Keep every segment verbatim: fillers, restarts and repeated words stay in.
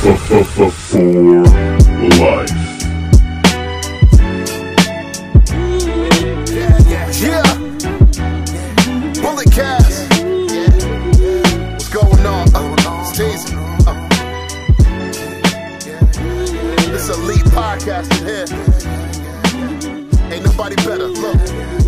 For life. Yeah, Bullet Cast. What's going on? Uh, Stacy. Uh, this elite podcast in here. Ain't nobody better. Look.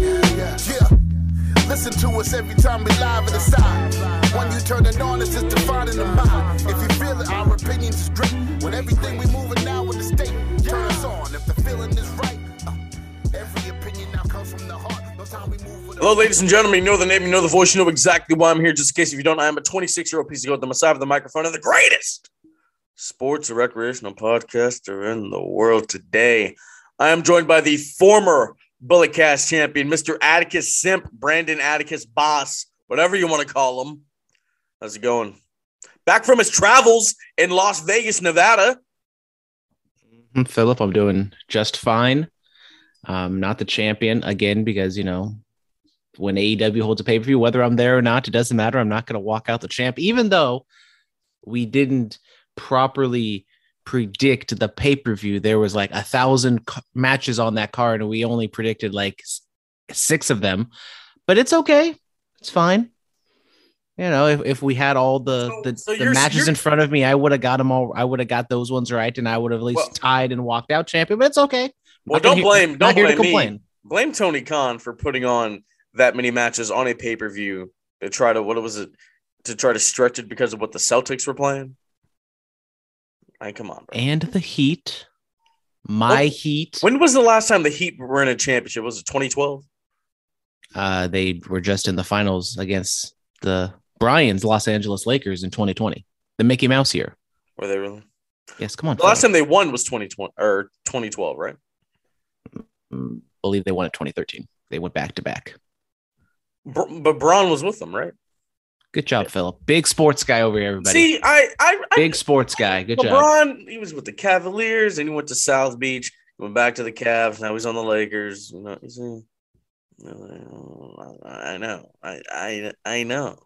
Yeah. Listen to us every time we live in the side. When you turn it on, it's just defining the mind. If you feel it, our opinions is great. When everything we moving now in the state, turn us on. If the feeling is right, uh, every opinion now comes from the heart. No time we move. Hello, ladies and gentlemen. You know the name, you know the voice, you know exactly why I'm here. Just in case if you don't, I am a twenty-six-year-old piece of goat, the Messiah of the microphone, and the greatest sports and recreational podcaster in the world today. I am joined by the former Bullet Cast champion, Mister Atticus Simp, Brandon Atticus Boss, whatever you want to call him. How's it going? Back from his travels in Las Vegas, Nevada. Philip, I'm doing just fine. Um, not the champion again, because, you know, when A E W holds a pay-per-view, whether I'm there or not, it doesn't matter. I'm not going to walk out the champ, even though we didn't properly predict the pay-per-view. There was like a thousand c- matches on that card, and we only predicted like s- six of them. But it's okay. It's fine. You know, if, if we had all the So- the, so the you're- matches you're- in front of me, I would have got them all. I would have got those ones right, and I would have at least Well- tied and walked out champion. But it's okay. Well, Not gonna don't hear- blame, not don't here to blame me. complain. Blame Tony Khan for putting on that many matches on a pay-per-view to try to, what was it, to try to stretch it because of what the Celtics were playing. I come on, bro. And the Heat, my Well, Heat. When was the last time the Heat were in a championship? Was it twenty twelve? Uh, they were just in the finals against the Brian's Los Angeles Lakers in twenty twenty, the Mickey Mouse year. Were they really? Yes, come on. The last Philip. time they won was twenty twenty or twenty twelve, right? Mm, believe they won in twenty thirteen. They went back to back. Br- but Braun was with them, right? Good job, Philip. Big sports guy over here, everybody. See, I, I, I Big sports guy. Good job. LeBron, he was with the Cavaliers, and he went to South Beach, went back to the Cavs. Now he's on the Lakers. You know, he's in, I know, I, I, I know.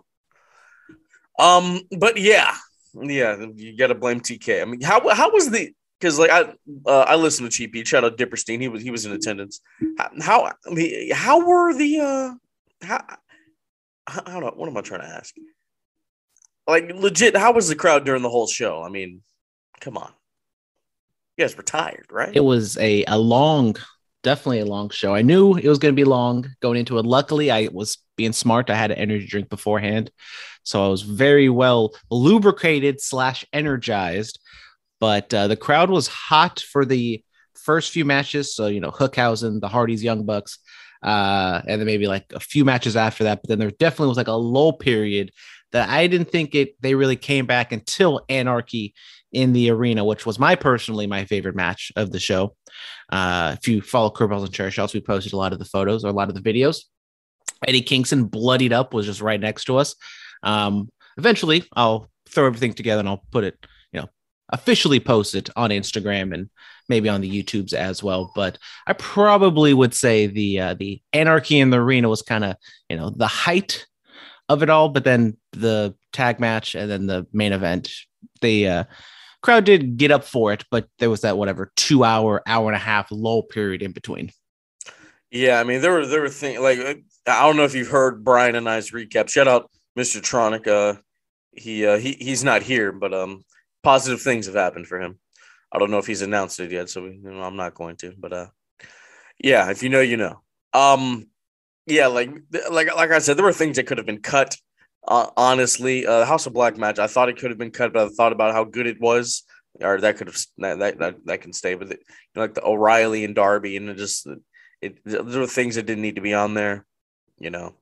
Um, but yeah, yeah, you got to blame T K. I mean, how how was the? Because like I, uh, I listened to Cheap Heat. Shout out Dipperstein. He was he was in attendance. How how, I mean, how were the uh how how, how do, what am I trying to ask? Like legit, how was the crowd during the whole show? I mean, come on, you guys were tired, right? It was a, a long, definitely a long show. I knew it was going to be long going into it. Luckily, I was being smart. I had an energy drink beforehand, so I was very well lubricated slash energized. But uh, the crowd was hot for the first few matches. So, you know, Hookhausen, the Hardys, Young Bucks, uh, and then maybe like a few matches after that. But then there definitely was like a lull period that I didn't think it they really came back until Anarchy in the Arena, which was my personally my favorite match of the show. Uh, if you follow Curveballs and Chair Shots, we posted a lot of the photos or a lot of the videos. Eddie Kingston bloodied up was just right next to us. Um, eventually, I'll throw everything together and I'll put it, you know, officially post it on Instagram and maybe on the YouTubes as well. But I probably would say the uh, the Anarchy in the Arena was kind of, you know, the height of it all. But then the tag match and then the main event, the uh, crowd did get up for it, but there was that whatever two hour, hour and a half lull period in between. Yeah, I mean there were there were things like I don't know if you've heard Brian and I's recap. Shout out Mister Tronic. Uh, he uh, he he's not here, but um. Positive things have happened for him. I don't know if he's announced it yet, so we, you know, I'm not going to. But uh, yeah, if you know, you know. Um, yeah, like like like I said, there were things that could have been cut. Uh, honestly, uh, the House of Black match, I thought it could have been cut, but I thought about how good it was, or that could have that that that, that can stay. But the, you know, like the O'Reilly and Darby, and it just it there were things that didn't need to be on there. You know.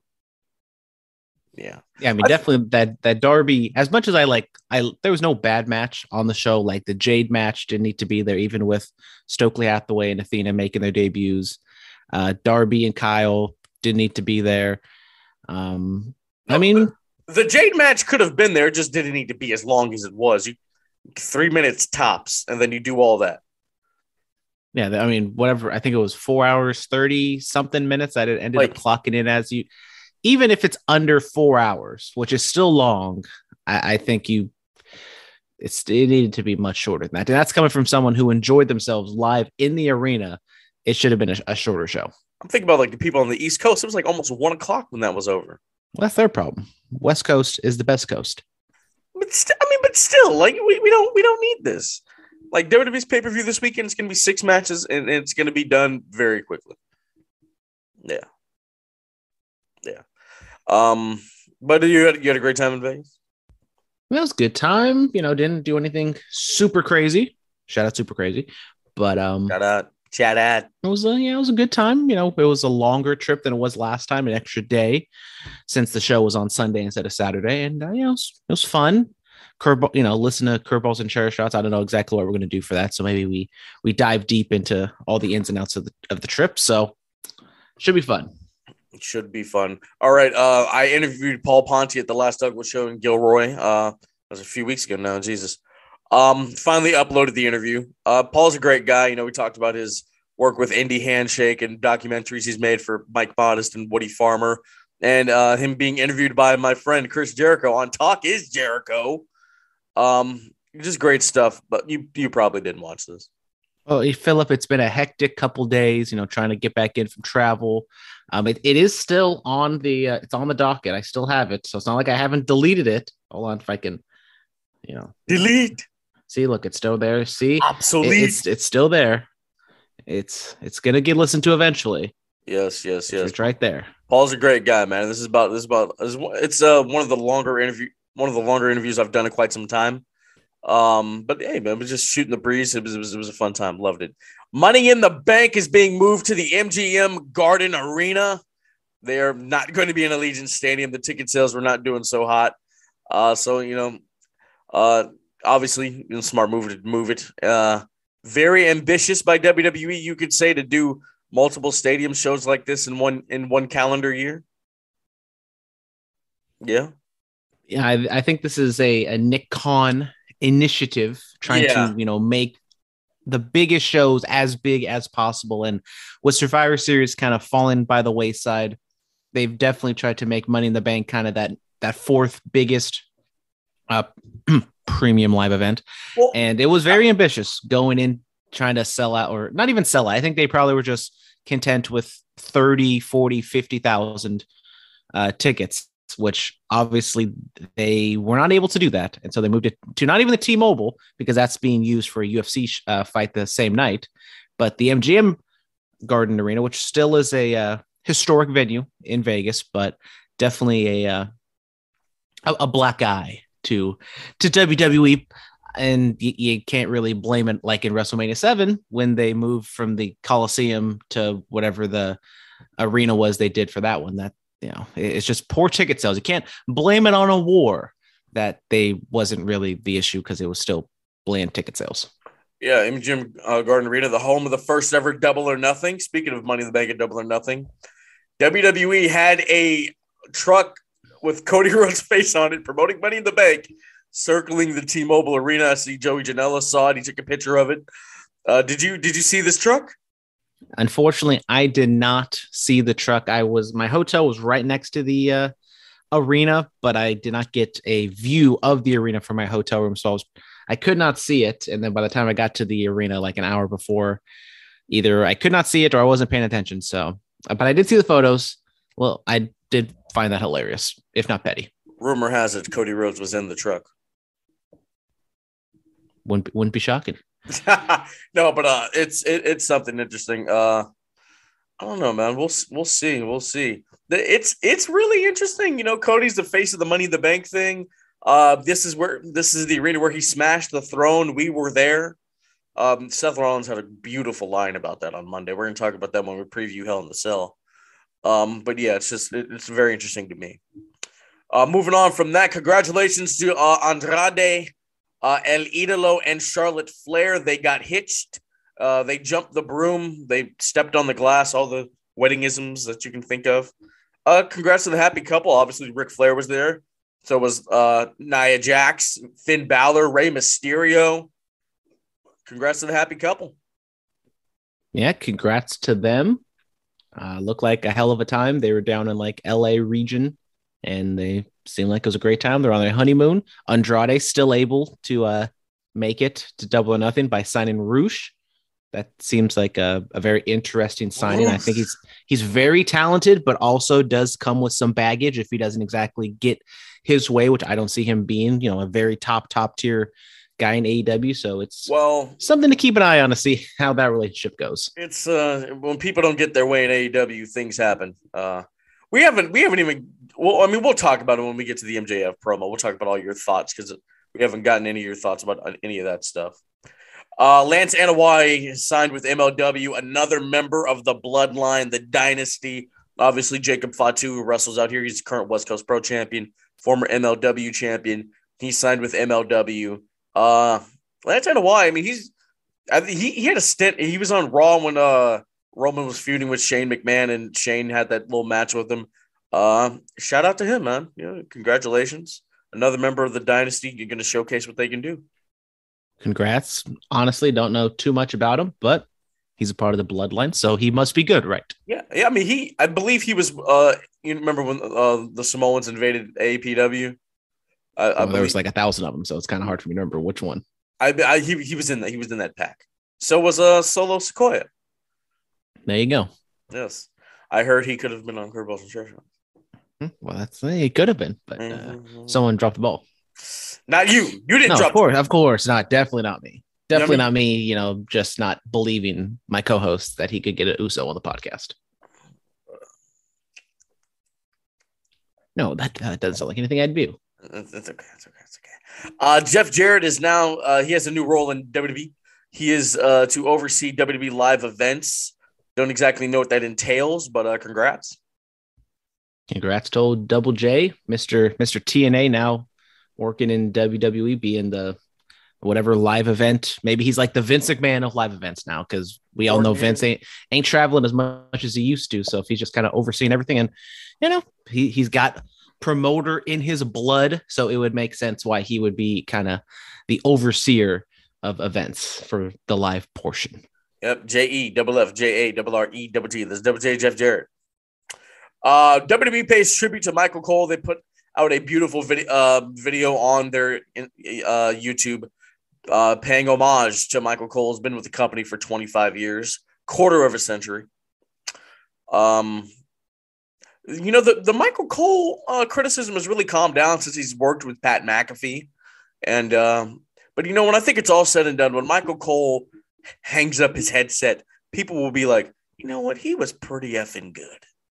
Yeah. Yeah, I mean, I- definitely that that Darby, as much as I like, I there was no bad match on the show. Like the Jade match didn't need to be there, even with Stokely Hathaway and Athena making their debuts. Uh, Darby and Kyle didn't need to be there. Um, I mean, The Jade match could have been there, it just didn't need to be as long as it was. You three minutes tops, and then you do all that. yeah, I mean, whatever. I think it was four hours, thirty something minutes. I ended Like- up clocking in as you, even if it's under four hours, which is still long. I, I think you it's it needed to be much shorter than that. And that's coming from someone who enjoyed themselves live in the arena. It should have been a, a shorter show. I'm thinking about like the people on the East Coast. It was like almost one o'clock when that was over. Well, that's their problem. West Coast is the best coast. But st- I mean, but still, like we, we don't we don't need this. Like W W E's pay per view this weekend, it's going to be six matches, and it's going to be done very quickly. Yeah, yeah. Um, but you had you had a great time in Vegas. It was a good time. You know, didn't do anything super crazy. Shout out, super crazy. But um, Shout out, chat out. It was a yeah, it was a good time. You know, it was a longer trip than it was last time, an extra day, since the show was on Sunday instead of Saturday, and uh, you know, it was, it was fun. Curveball, you know, listen to curveballs and chair shots. I don't know exactly what we're going to do for that, so maybe we we dive deep into all the ins and outs of the of the trip. So should be fun. It should be fun. All right, uh, I interviewed Paul Ponte at the last Douglas show in Gilroy. Uh, that was a few weeks ago now. Jesus. Um, finally uploaded the interview. Uh, Paul's a great guy. You know, we talked about his work with Indie Handshake and documentaries he's made for Mike Modest and Woody Farmer, and uh, him being interviewed by my friend Chris Jericho on Talk is Jericho. Um, just great stuff, but you you probably didn't watch this. Oh, hey, Philip, it's been a hectic couple days, you know, trying to get back in from travel. Um, it, it is still on the uh, it's on the docket. I still have it, so it's not like I haven't deleted it. Hold on, if I can, you know, delete. See, look, it's still there. See, obsolete. It, it's it's still there. It's it's gonna get listened to eventually. Yes, yes, yes. It's right there. Paul's a great guy, man. This is about this is about it's uh one of the longer interview one of the longer interviews I've done in quite some time. Um, but hey, man, it was just shooting the breeze. It was, it was it was a fun time. Loved it. Money in the Bank is being moved to the M G M Garden Arena. They are not going to be in Allegiant Stadium. The ticket sales were not doing so hot. Uh, so you know, uh, obviously, you know, smart move to move it. Uh, very ambitious by W W E, you could say, to do multiple stadium shows like this in one in one calendar year. Yeah. Yeah, I, I think this is a, a Nick Khan initiative trying yeah. to, you know, make the biggest shows as big as possible. And with Survivor Series kind of fallen by the wayside, they've definitely tried to make Money in the Bank kind of that that fourth biggest uh, premium live event. Well, and it was very ambitious going in, trying to sell out, or not even sell out. I think they probably were just content with thirty, forty, fifty thousand uh, tickets, which obviously they were not able to do that. And so they moved it to not even the T-Mobile, because that's being used for a U F C uh, fight the same night, but the M G M Garden Arena, which still is a uh, historic venue in Vegas, but definitely a, uh, a, a black eye to, to W W E. And you, you can't really blame it, like in WrestleMania seven, when they moved from the Coliseum to whatever the arena was they did for that one. That, you know, it's just poor ticket sales. You can't blame it on a war that they wasn't really the issue, because it was still bland ticket sales. Yeah, M G M uh, Garden Arena, the home of the first ever Double or Nothing. Speaking of Money in the Bank and Double or Nothing, W W E had a truck with Cody Rhodes' face on it promoting Money in the Bank, circling the T-Mobile Arena. I see Joey Janela saw it. He took a picture of it. Uh, did you did you see this truck? Unfortunately, I did not see the truck. I was my hotel was right next to the uh, arena, but I did not get a view of the arena from my hotel room, so I, was, I could not see it. And then by the time I got to the arena, like an hour before, either I could not see it or I wasn't paying attention. So, but I did see the photos. Well, I did find that hilarious, if not petty. Rumor has it Cody Rhodes was in the truck. Wouldn't wouldn't be shocking. No, but uh, it's it, it's something interesting. Uh, I don't know, man. We'll we'll see. We'll see. It's it's really interesting. You know, Cody's the face of the Money in the Bank thing. Uh, this is where this is the arena where he smashed the throne. We were there. Um, Seth Rollins had a beautiful line about that on Monday. We're gonna talk about that when we preview Hell in the Cell. Um, but yeah, it's just it, it's very interesting to me. Uh, moving on from that, congratulations to uh, Andrade. Uh, El Idolo and Charlotte Flair, they got hitched. Uh, they jumped the broom. They stepped on the glass, all the weddingisms that you can think of. Uh, congrats to the happy couple. Obviously, Ric Flair was there. So was uh, Nia Jax, Finn Balor, Rey Mysterio. Congrats to the happy couple. Yeah, congrats to them. Uh, looked like a hell of a time. They were down in like L A region and they seem like it was a great time. They're on their honeymoon. Andrade still able to uh, make it to Double or Nothing by signing Roosh. That seems like a, a very interesting signing. I think he's he's very talented, but also does come with some baggage if he doesn't exactly get his way, which I don't see him being, you know, a very top, top tier guy in A E W. So it's well something to keep an eye on to see how that relationship goes. It's uh when people don't get their way in A E W, things happen. Uh, we haven't we haven't even. Well, I mean, we'll talk about it when we get to the M J F promo. We'll talk about all your thoughts because we haven't gotten any of your thoughts about any of that stuff. Uh, Lance Anoa'i signed with M L W, another member of the Bloodline, the Dynasty. Obviously, Jacob Fatu, who wrestles out here, he's current West Coast Pro champion, former M L W champion. He signed with M L W. Uh, Lance Anoa'i, I mean, he's I, he he had a stint. He was on Raw when uh Roman was feuding with Shane McMahon, and Shane had that little match with him. Uh, shout out to him, man. You know, congratulations, another member of the Dynasty. You're going to showcase what they can do. Congrats. Honestly, don't know too much about him, but he's a part of the Bloodline, so he must be good, right? Yeah, yeah. I mean, he. I believe he was. Uh, you remember when uh the Samoans invaded A P W? I, well, I believe, there was like a thousand of them, so it's kind of hard for me to remember which one. I, I he he was in that. He was in that pack. So was uh Solo Sequoia. There you go. Yes, I heard he could have been on Curveballs and Treasure. Well, that's it. Could have been, but uh, mm-hmm. someone dropped the ball. Not you. You didn't no, drop. Of course, of course, not. Definitely not me. Definitely you know not me. You know, just not believing my co-host that he could get an U S O on the podcast. No, that uh, doesn't sound like anything I'd do. That's okay. That's okay. That's okay. Uh, Jeff Jarrett is now. Uh, he has a new role in W W E. He is uh, to oversee W W E live events. Don't exactly know what that entails, but uh, congrats. Congrats to old Double J, Mister Mister T N A, now working in W W E, being the whatever live event. Maybe he's like the Vince McMahon of live events now, because we all know Vince ain't ain't traveling as much as he used to. So if he's just kind of overseeing everything, and you know, he he's got promoter in his blood, so it would make sense why he would be kind of the overseer of events for the live portion. Yep, J E double F J A double R E double T. That's Double J Jeff Jarrett. Uh, W W E pays tribute to Michael Cole. They put out a beautiful video uh, video on their uh, YouTube, uh, paying homage to Michael Cole. Has been with the company for twenty-five years, quarter of a century. Um, you know, the, the Michael Cole uh, criticism has really calmed down since he's worked with Pat McAfee. And, um, but you know, when I think it's all said and done, when Michael Cole hangs up his headset, people will be like, you know what? He was pretty effing good.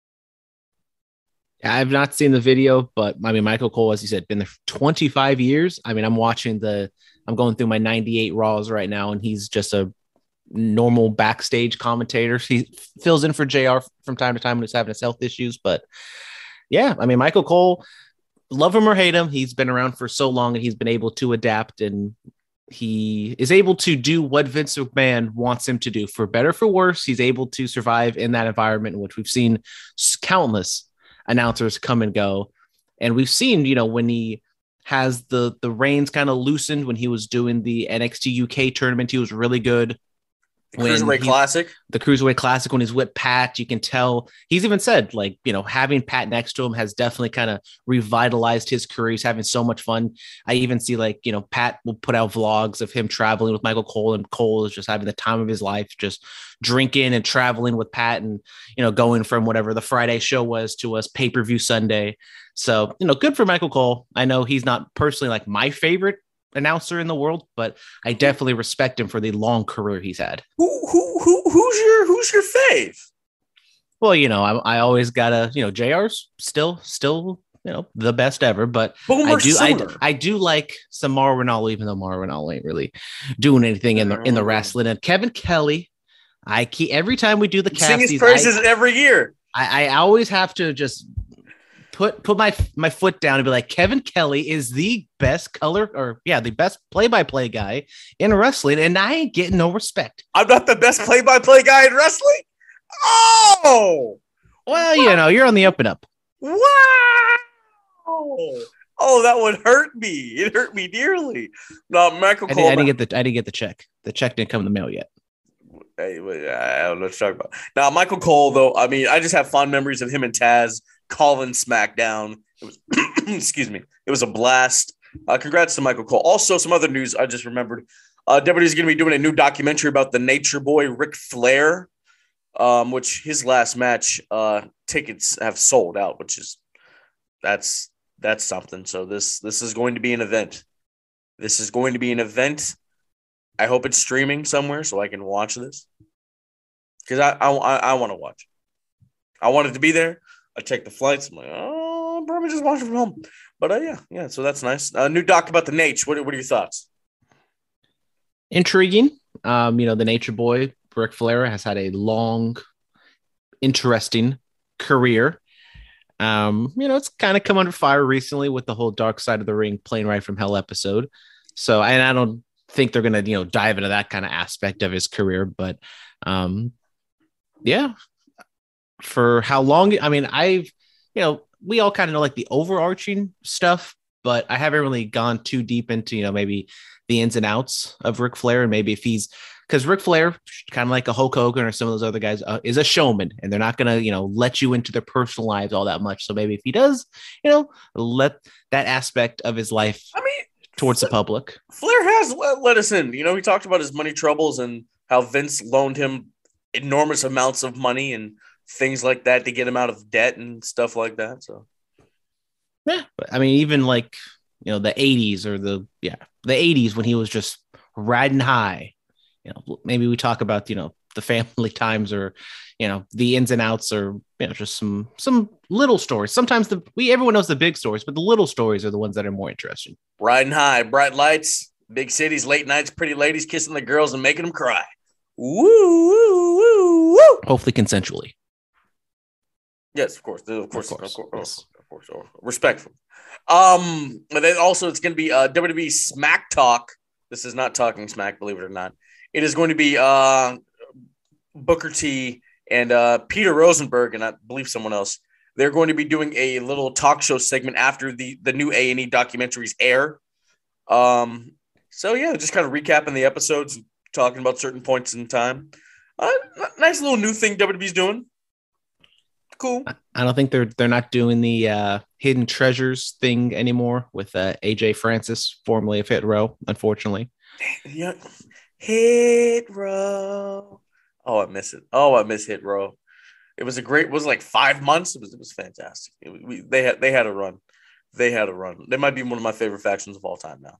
I've not seen the video, but I mean, Michael Cole, as you said, been there for twenty-five years. I mean, I'm watching the, I'm going through my ninety-eight Raws right now, and he's just a normal backstage commentator. He fills in for J R from time to time when he's having his health issues. But yeah, I mean, Michael Cole, love him or hate him, he's been around for so long and he's been able to adapt, and he is able to do what Vince McMahon wants him to do. For better, for worse, he's able to survive in that environment in which we've seen countless announcers come and go. And we've seen, you know, when he has the, the reins kind of loosened, when he was doing the N X T U K tournament, he was really good. The Cruiserweight Classic. The Cruiserweight Classic, when he's with Pat, you can tell he's even said, like, you know, having Pat next to him has definitely kind of revitalized his career. He's having so much fun. I even see, like, you know, Pat will put out vlogs of him traveling with Michael Cole, and Cole is just having the time of his life, just drinking and traveling with Pat, and, you know, going from whatever the Friday show was to us pay-per-view Sunday. So, you know, good for Michael Cole. I know he's not personally like my favorite announcer in the world, but I definitely respect him for the long career he's had. Who who who who's your who's your fave? Well, you know, I, I always gotta, you know, J R's still still you know the best ever, but Boomer I do I, Sooner. I do like some Mauro Ranallo, even though Mauro Ranallo ain't really doing anything in the in the wrestling. And Kevin Kelly, I keep every time we do the sing his casties, praises I, every year. I, I always have to just put put my my foot down and be like, Kevin Kelly is the best color, or yeah, the best play-by-play guy in wrestling, and I ain't getting no respect. I'm not the best play-by-play guy in wrestling. Oh, well, you know, you're on the up and up. Wow. Oh, that would hurt me. It hurt me dearly. No, Michael I Cole. didn't, I didn't get the I didn't get the check. The check didn't come in the mail yet. Hey, wait, I don't know what to talk about. Now, Michael Cole, though, I mean, I just have fond memories of him and Taz calling SmackDown. It was, excuse me, it was a blast. Uh, congrats to Michael Cole. Also, some other news I just remembered. Uh, W W E is going to be doing a new documentary about the Nature Boy, Ric Flair, um, which his last match uh, tickets have sold out, which is that's that's something. So this this is going to be an event. This is going to be an event. I hope it's streaming somewhere so I can watch this because I I, I, I want to watch. I wanted to be there. I checked the flights. I'm like, oh, I'll probably just watch it from home. But uh, yeah, yeah. So that's nice. A uh, new doc about the Nate. What, what are your thoughts? Intriguing. Um, you know, the Nature Boy, Ric Flair, has had a long, interesting career. Um, you know, it's kind of come under fire recently with the whole Dark Side of the Ring Plane Ride from Hell episode. So, and I don't think they're going to, you know, dive into that kind of aspect of his career, but um, yeah, for how long? I mean, I've, you know, we all kind of know like the overarching stuff, but I haven't really gone too deep into, you know, maybe the ins and outs of Ric Flair, and maybe if he's, because Ric Flair, kind of like a Hulk Hogan or some of those other guys, uh, is a showman, and they're not going to, you know, let you into their personal lives all that much. So maybe if he does, you know, let that aspect of his life, I mean, towards Flair, the public. Flair has let, let us in. You know, he talked about his money troubles and how Vince loaned him enormous amounts of money and things like that to get him out of debt and stuff like that. So, yeah, but I mean, even like, you know, the eighties or the, yeah, the eighties when he was just riding high. You know, maybe we talk about, you know, the family times or, you know, the ins and outs or, you know, just some some little stories. Sometimes the we everyone knows the big stories, but the little stories are the ones that are more interesting. Riding high, bright lights, big cities, late nights, pretty ladies kissing the girls and making them cry. Woo, woo, woo, woo. Hopefully consensually. Yes, of course. Of course. Of course. Of course. Yes. Of course. Of course. Respectful. Um, but then also it's going to be uh, W W E Smack Talk. This is not Talking Smack, believe it or not. It is going to be uh, Booker T and uh, Peter Rosenberg, and I believe someone else. They're going to be doing a little talk show segment after the, the new A and E documentaries air. Um, so, yeah, just kind of recapping the episodes, talking about certain points in time. Uh, nice little new thing W W E's doing. Cool. I don't think they're they're not doing the uh, hidden treasures thing anymore with uh, A J Francis, formerly of Hit Row, unfortunately. Yeah. Hit Row. Oh, I miss it. Oh, I miss Hit Row. It was a great. It was like five months. It was. It was fantastic. It, we, they had. They had a run. They had a run. They might be one of my favorite factions of all time now.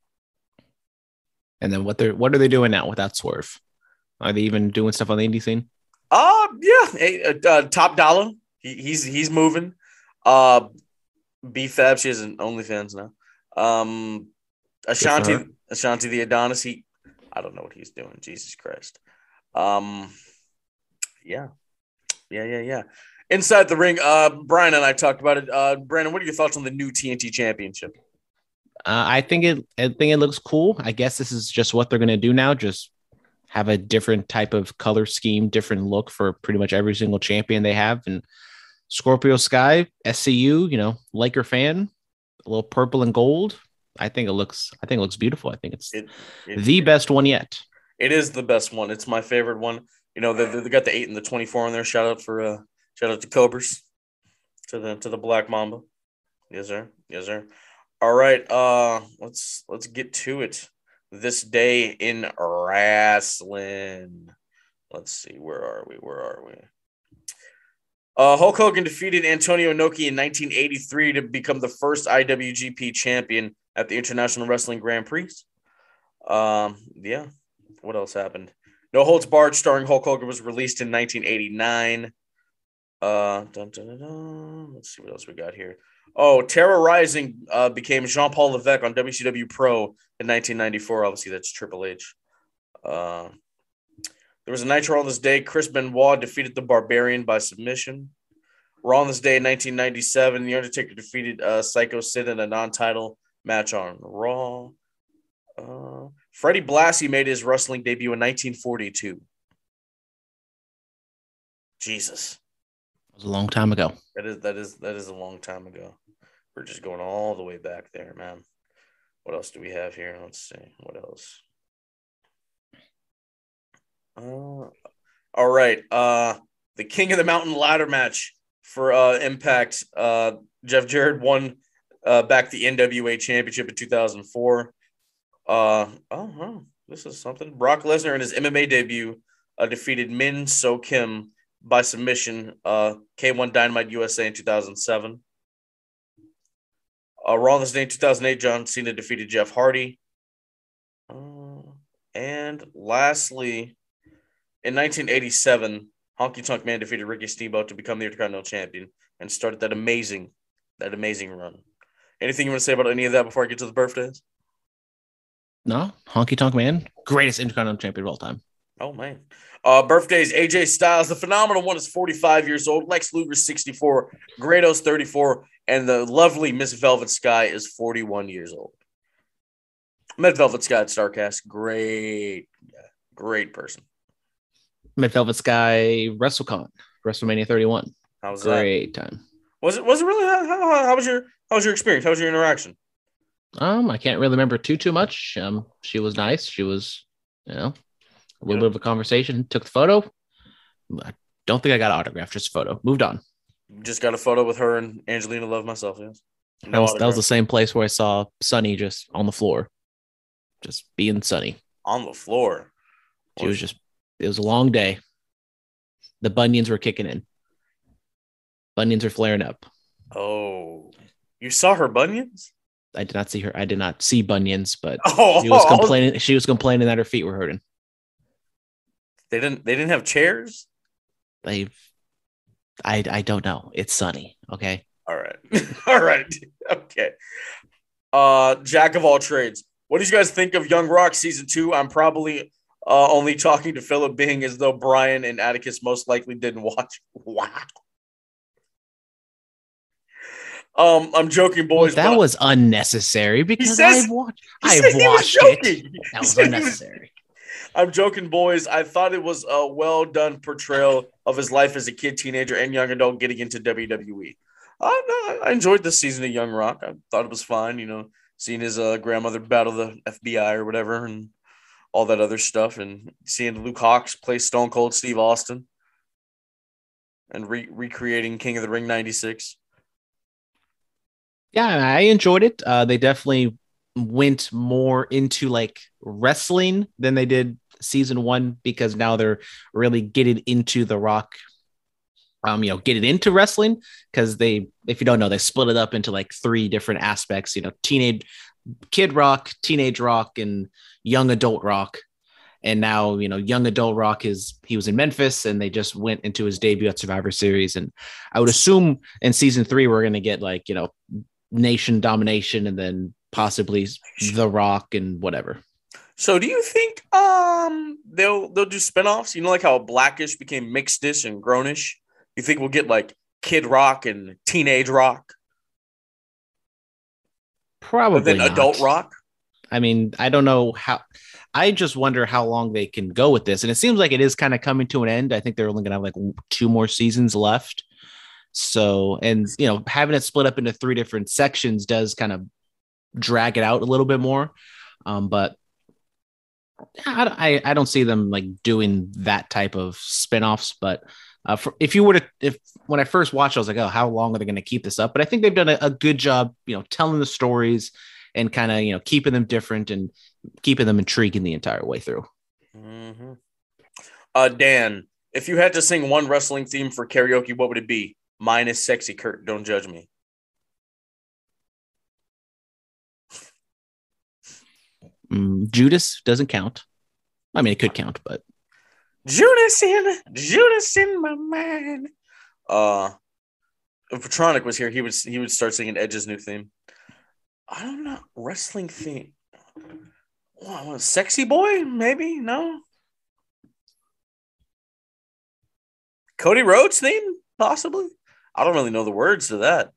And then what they're what are they doing now without Swerve? Are they even doing stuff on the indie scene? Uh yeah. Uh, uh, Top Dollar. He, he's he's moving. Uh, B Fab. She has an OnlyFans now. Um, Ashanti. Ashanti the Adonis. He. I don't know what he's doing. Jesus Christ. Um, yeah. Yeah, yeah, yeah. Inside the ring, uh, Brian and I talked about it. Uh, Brandon, what are your thoughts on the new T N T Championship? Uh, I think it I think it looks cool. I guess this is just what they're going to do now. Just have a different type of color scheme, different look for pretty much every single champion they have. And Scorpio Sky, S C U, you know, Laker fan, a little purple and gold. I think it looks, I think it looks beautiful. I think it's it, it, the best one yet. It is the best one. It's my favorite one. You know, they, they got the eight and the twenty-four on there. Shout out for, uh, shout out to Cobras, to the, to the Black Mamba. Yes, sir. Yes, sir. All right. Uh, let's, let's get to it. This day in wrestling. Let's see. Where are we? Where are we? Uh, Hulk Hogan defeated Antonio Inoki in nineteen eighty-three to become the first I W G P champion at the International Wrestling Grand Prix. Um, yeah. What else happened? No Holds Barred starring Hulk Hogan was released in nineteen eighty-nine. Uh, dun, dun, dun, dun. Let's see what else we got here. Oh, Terra Rising uh, became Jean-Paul Levesque on W C W Pro in nineteen ninety-four. Obviously, that's Triple H. Uh, there was a Nitro on this day. Chris Benoit defeated the Barbarian by submission. Raw on this day in nineteen ninety-seven. The Undertaker defeated uh, Psycho Sid in a non-title match on Raw. Uh, Freddie Blassie made his wrestling debut in nineteen forty-two. Jesus. It was a long time ago. That is that is that is a long time ago. We're just going all the way back there, man. What else do we have here? Let's see. What else? Uh, all right. Uh, the King of the Mountain ladder match for uh, Impact. Uh, Jeff Jarrett won uh, back the N W A Championship in two thousand four. Uh, oh, oh, this is something. Brock Lesnar in his M M A debut uh, defeated Min So Kim by submission. Uh, K one Dynamite U S A in two thousand seven. Uh, Raw on this day in two thousand eight, John Cena defeated Jeff Hardy. Uh, and lastly, in nineteen eighty-seven, Honky Tonk Man defeated Ricky Steamboat to become the Intercontinental Champion and started that amazing, that amazing run. Anything you want to say about any of that before I get to the birthdays? No, Honky Tonk Man, greatest Intercontinental Champion of all time. Oh, man. Uh, birthdays, A J Styles, the phenomenal one, is forty-five years old. Lex Luger, sixty-four. Grados, thirty-four. And the lovely Miss Velvet Sky is forty-one years old. Met Velvet Sky at StarCast. Great, great person. Met Velvet Sky, WrestleCon, WrestleMania thirty-one. How was great that? time. Was it? Was it really? How, how, how was your? How was your experience? How was your interaction? Um, I can't really remember too too much. Um, she was nice. She was, you know, a little Yeah. bit of a conversation. Took the photo. I don't think I got an autograph. Just a photo. Moved on. Just got a photo with her and Angelina Love myself. Yes. That No was that was the autograph. same place where I saw Sunny just on the floor, just being Sunny. On the floor. She was just. It was a long day. The bunions were kicking in. Bunions are flaring up. Oh, you saw her bunions? I did not see her. I did not see bunions, but Oh, she was complaining. She was complaining that her feet were hurting. They didn't. They didn't have chairs. They, I, I don't know. It's Sunny. Okay. All right. All right. Okay. Uh, Jack of all trades. What did you guys think of Young Rock season two? I'm probably uh, only talking to Philip Bing as though Brian and Atticus most likely didn't watch. Wow. Um, I'm joking, boys. That but was unnecessary because says- I've watched. he I've said he was watched it. joking. That He was said he was- unnecessary. I'm joking, boys. I thought it was a well done portrayal of his life as a kid, teenager, and young adult getting into W W E. I, no, I enjoyed this season of Young Rock. I thought it was fine, you know, seeing his uh, grandmother battle the F B I or whatever and all that other stuff, and seeing Luke Hawx play Stone Cold Steve Austin and re- recreating King of the Ring ninety-six. Yeah, I enjoyed it. Uh, they definitely went more into like wrestling than they did season one because now they're really getting into the Rock. Um, you know, getting into wrestling because they, if you don't know, they split it up into like three different aspects. You know, teenage kid Rock, teenage Rock, and young adult Rock. And now, you know, young adult Rock is he was in Memphis and they just went into his debut at Survivor Series. And I would assume in season three we're gonna get like, you know, Nation Domination and then possibly The Rock and whatever. So do you think um they'll they'll do spinoffs? You know, like how Blackish became Mixedish and Grownish? You think we'll get like Kid Rock and Teenage Rock? Probably But then not. Adult Rock? I mean, I don't know how. I just wonder how long they can go with this, and it seems like it is kind of coming to an end. I think they're only going to have like two more seasons left. So, and you know, having it split up into three different sections does kind of drag it out a little bit more. Um, but I, I I don't see them like doing that type of spinoffs. But uh, for, if you were to, if when I first watched, I was like, oh, how long are they going to keep this up? But I think they've done a, a good job, you know, telling the stories and kind of, you know, keeping them different and keeping them intriguing the entire way through. Mm-hmm. Uh, Dan, if you had to sing one wrestling theme for karaoke, what would it be? Mine is Sexy Kurt. Don't judge me. Mm, Judas doesn't count. I mean, it could count, but Judas in, Judas in my mind. Uh, if Petronic was here, he would he would start singing Edge's new theme. I don't know, wrestling theme. Oh, Sexy Boy, maybe no. Cody Rhodes theme, possibly. I don't really know the words to that.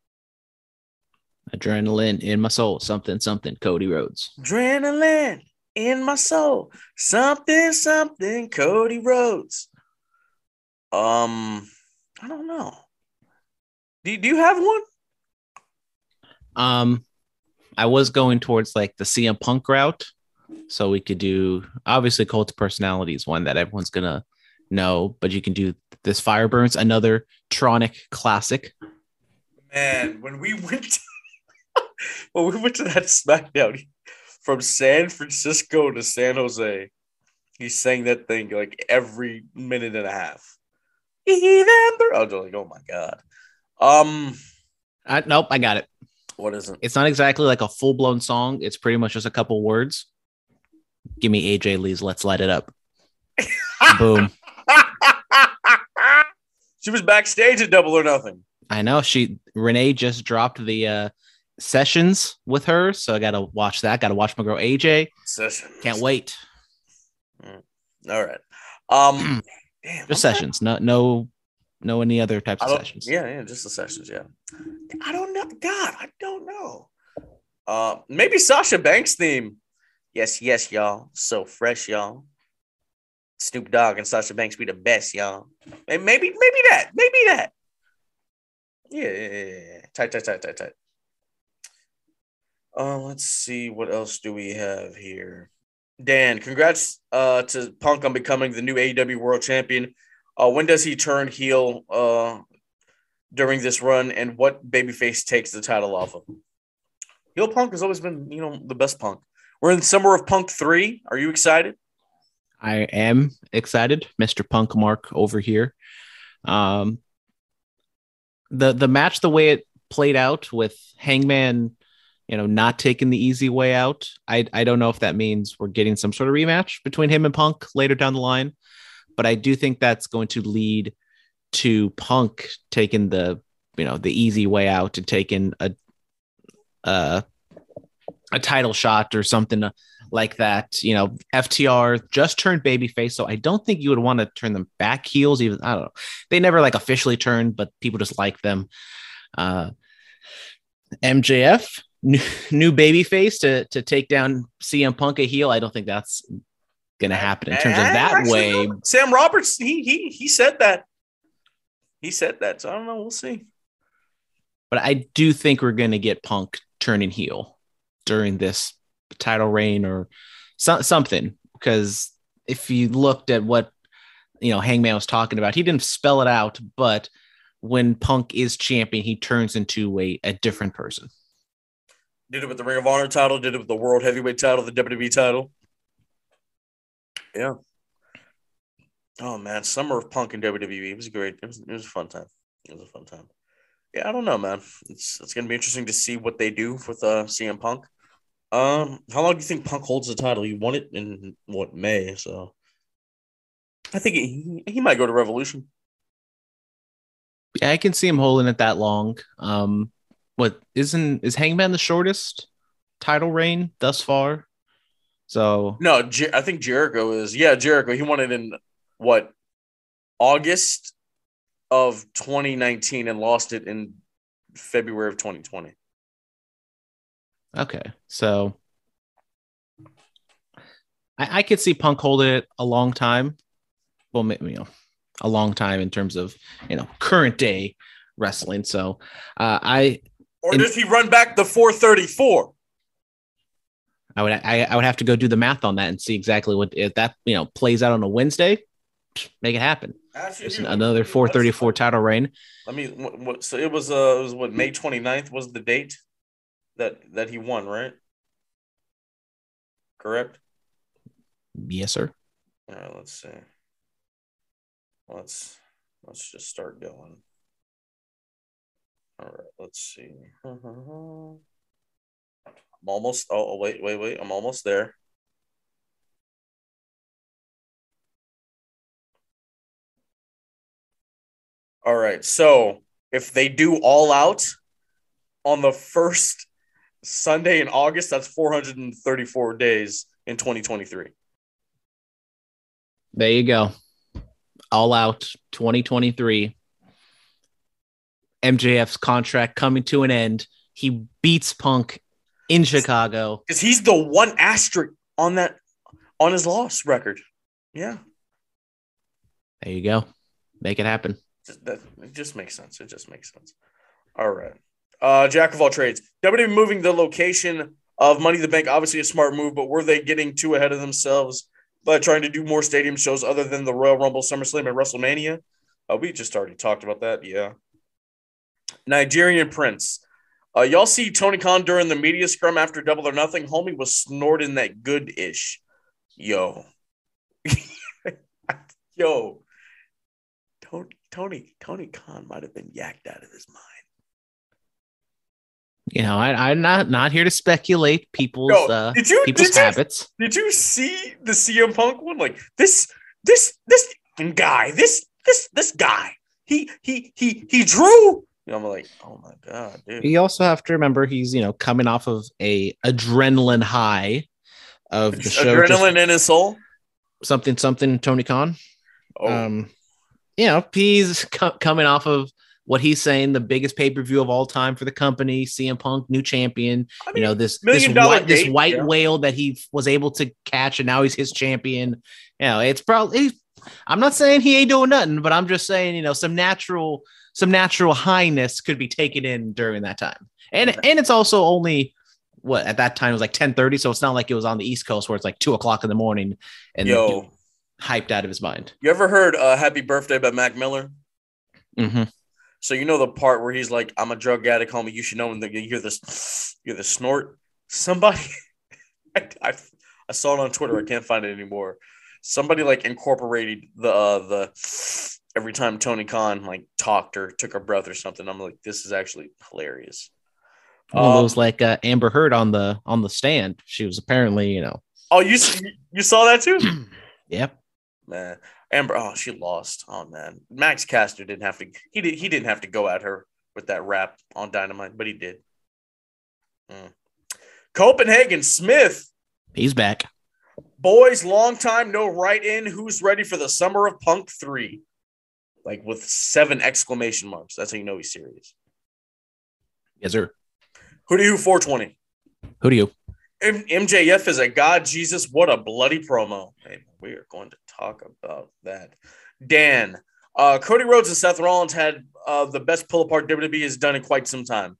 adrenaline in my soul, something, something, Cody Rhodes. Adrenaline in my soul, something, something, Cody Rhodes. Um, I don't know. Do, do you have one? Um, I was going towards like the C M Punk route, So we could do obviously Cult of Personality is one that everyone's gonna know, but you can do this Fireburns, another Tronic classic. Man, when we went to, when we went to that SmackDown from San Francisco to San Jose, he sang that thing like every minute and a half. Even through, I was like, oh my god. Um, I, nope, I got it. What is it? It's not exactly like a full blown song. It's pretty much just a couple words. Give me A J Lee's "Let's Light It Up." Boom. She was backstage at Double or Nothing. I know she Renee just dropped the uh, sessions with her, so I gotta watch that. Gotta watch my girl A J. Sessions. Can't wait. Mm. All right. Um, damn, just sessions. No, no, no any other types of sessions. Yeah, yeah, just the sessions. Yeah. I don't know. God, I don't know. Uh, maybe Sasha Banks theme. Yes, yes, y'all. So fresh, y'all. Snoop Dogg and Sasha Banks be the best, y'all. And maybe, maybe that, maybe that. Yeah, yeah, yeah, yeah. Tight, tight, tight, tight, tight. Uh, let's see. What else do we have here? Dan, congrats uh, to Punk on becoming the new A E W World Champion. Uh, when does he turn heel uh, during this run, and what babyface takes the title off of him? Heel Punk has always been, you know, the best Punk. We're in the summer of Punk three. Are you excited? I am excited, Mister Punk Mark over here. Um, the the match, the way it played out with Hangman, you know, not taking the easy way out. I I don't know if that means we're getting some sort of rematch between him and Punk later down the line, but I do think that's going to lead to Punk taking the, you know, the easy way out and taking a a, a title shot or something like that. You know, F T R just turned babyface, so I don't think you would want to turn them back heels. Even I don't know, they never like officially turned, but people just like them. Uh, M J F, new, new babyface to to take down C M Punk a heel. I don't think that's gonna happen in terms of that Actually, way. no. Sam Roberts, he he he said that. He said that, so I don't know. We'll see. But I do think we're gonna get Punk turning heel during this title reign or so, something, because if you looked at what, you know, Hangman was talking about, he didn't spell it out, but when Punk is champion, he turns into a, a different person. Did it with the Ring of Honor title, did it with the World Heavyweight title, the W W E title. Yeah. Oh man, summer of Punk and W W E. It was great. It was it was a fun time. It was a fun time. Yeah, I don't know, man. It's it's gonna be interesting to see what they do with uh, C M Punk. Um, how long do you think Punk holds the title? He won it in what, May? So I think he he might go to Revolution. Yeah, I can see him holding it that long. Um, what isn't is Hangman the shortest title reign thus far? So no, Jer- I think Jericho is. Yeah, Jericho. He won it in what, August of twenty nineteen and lost it in February of twenty twenty. Okay, so I, I could see Punk holding it a long time. Well, you know, a long time in terms of, you know, current day wrestling. So uh, I or does he run back the four thirty-four? I would I, I would have to go do the math on that and see exactly what, if that, you know, plays out on a Wednesday. Make it happen. It's another four thirty-four title reign. I mean, what, what, so it was uh it was what, May twenty-ninth was the date that that he won, right? Correct? Yes, sir. All right, let's see. Let's let's just start going. All right, let's see. I'm almost oh wait, wait, wait. I'm almost there. All right, so if they do All Out on the first Sunday in August, that's four hundred thirty-four days in twenty twenty-three. There you go. All Out twenty twenty-three. M J F's contract coming to an end. He beats Punk in Chicago. Because he's the one asterisk on that, on his loss record. Yeah. There you go. Make it happen. That, it just makes sense. It just makes sense. All right. Uh, Jack of all trades. W W E moving the location of Money in the Bank. Obviously a smart move, but were they getting too ahead of themselves by trying to do more stadium shows other than the Royal Rumble, SummerSlam, and WrestleMania? Uh, we just already talked about that. Yeah. Nigerian Prince. Uh, y'all see Tony Khan during the media scrum after Double or Nothing? Homie was snorting that good-ish. Yo. Yo. Tony, Tony, Tony Khan might have been yacked out of his mind. You know, I, I'm not not here to speculate people's Yo, uh, did you, people's did you, habits. Did you see the C M Punk one? Like this, this, this guy, this, this, this guy. He, he, he, he drew. And I'm like, oh my god, dude. You also have to remember he's, you know, coming off of a adrenaline high of the show. Adrenaline in his soul. Something, something. Tony Khan. Oh. Um, you know, he's co- coming off of what he's saying, the biggest pay per view of all time for the company. C M Punk, new champion. I mean, you know, this this white, this white yeah. whale that he was able to catch, and now he's his champion. You know, it's probably. I'm not saying he ain't doing nothing, but I'm just saying, you know, some natural. Some natural highness could be taken in during that time. And and it's also only, what, at that time it was like ten thirty, so it's not like it was on the East Coast where it's like two o'clock in the morning and Yo, hyped out of his mind. You ever heard uh, Happy Birthday by Mac Miller? Mm-hmm. So you know the part where he's like, I'm a drug addict, homie, you should know, and you hear this, you hear the snort? Somebody, I, I, I saw it on Twitter, I can't find it anymore. Somebody like incorporated the uh, the... every time Tony Khan like talked or took a breath or something. I'm like, this is actually hilarious. Well, um, it was like uh, Amber Heard on the on the stand. She was apparently, you know. Oh, you you saw that too? Yep. Man, Amber. Oh, she lost. Oh man, Max Caster didn't have to. He did. He didn't have to go at her with that rap on Dynamite, but he did. Mm. Copenhagen Smith. He's back. Boys, long time no write in. Who's ready for the Summer of Punk three? Like with seven exclamation marks. That's how you know he's serious. Yes, sir. Who do you four twenty? Who do you? M- MJF is a god. Jesus, what a bloody promo. Hey, we are going to talk about that. Dan, uh, Cody Rhodes and Seth Rollins had uh, the best pull apart W W E has done in quite some time.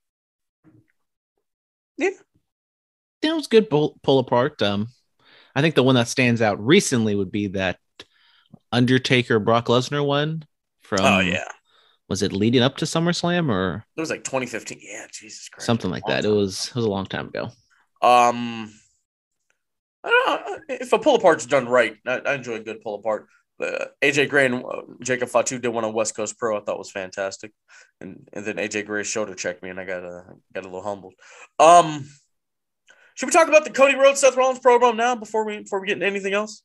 Yeah. That was good pull, pull apart. Um, I think the one that stands out recently would be that Undertaker Brock Lesnar one. From, oh yeah, was it leading up to SummerSlam or it was like twenty fifteen? Yeah, Jesus Christ, something like that. It was it was a long time ago. Um, I don't know if a pull apart's done right. I, I enjoy a good pull apart. Uh, A J Gray and uh, Jacob Fatu did one on West Coast Pro. I thought was fantastic, and and then A J Gray shoulder checked me, and I got a got a little humbled. Um, should we talk about the Cody Rhodes Seth Rollins program now before we before we get into anything else?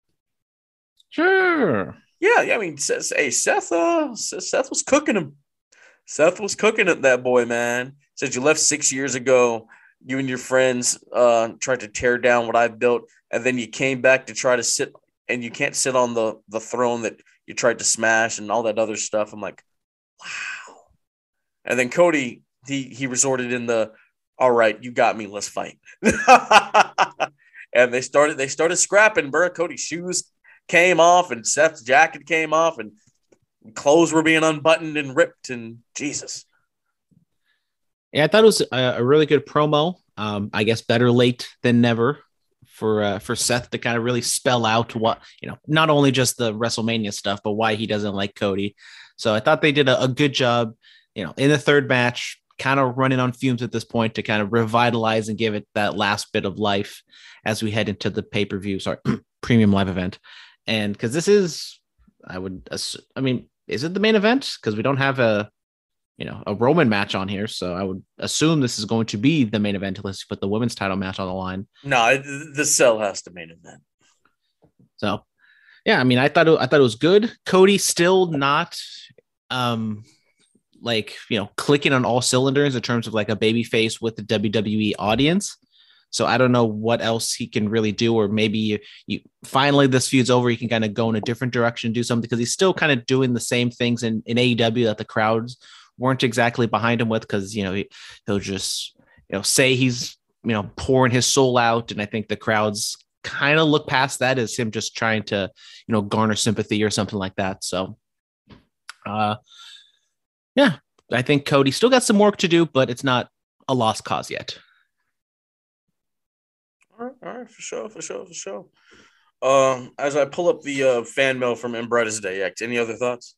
Sure. Yeah, yeah. I mean, hey, Seth, uh, Seth was cooking him. Seth was cooking at that boy, man. Said you left six years ago. You and your friends uh, tried to tear down what I built, and then you came back to try to sit, and you can't sit on the the throne that you tried to smash and all that other stuff. I'm like, wow. And then Cody, he he resorted in the, all right, you got me, let's fight. And they started they started scrapping, bro. Cody's shoes came off and Seth's jacket came off and clothes were being unbuttoned and ripped, and Jesus. Yeah, I thought it was a, a really good promo. Um, I guess better late than never for uh, for Seth to kind of really spell out what, you know, not only just the WrestleMania stuff, but why he doesn't like Cody. So I thought they did a, a good job, you know, in the third match, kind of running on fumes at this point to kind of revitalize and give it that last bit of life as we head into the pay-per-view, sorry, premium live event. And because this is, I would, assume, I mean, is it the main event? Because we don't have a, you know, a Roman match on here. So I would assume this is going to be the main event unless you put the women's title match on the line. No, the Cell has the main event. So, yeah, I mean, I thought it, I thought it was good. Cody still not, um, like, you know, clicking on all cylinders in terms of like a baby face with the W W E audience. So I don't know what else he can really do, or maybe you, you finally this feud's over. He can kind of go in a different direction, do something, because he's still kind of doing the same things in, in A E W that the crowds weren't exactly behind him with. Because, you know, he, he'll just, you know, say he's, you know, pouring his soul out. And I think the crowds kind of look past that as him just trying to, you know, garner sympathy or something like that. So, uh, yeah, I think Cody still got some work to do, but it's not a lost cause yet. All right, all right, for sure, for sure, for sure. Um, as I pull up the uh, fan mail from Embratis Day Act, any other thoughts?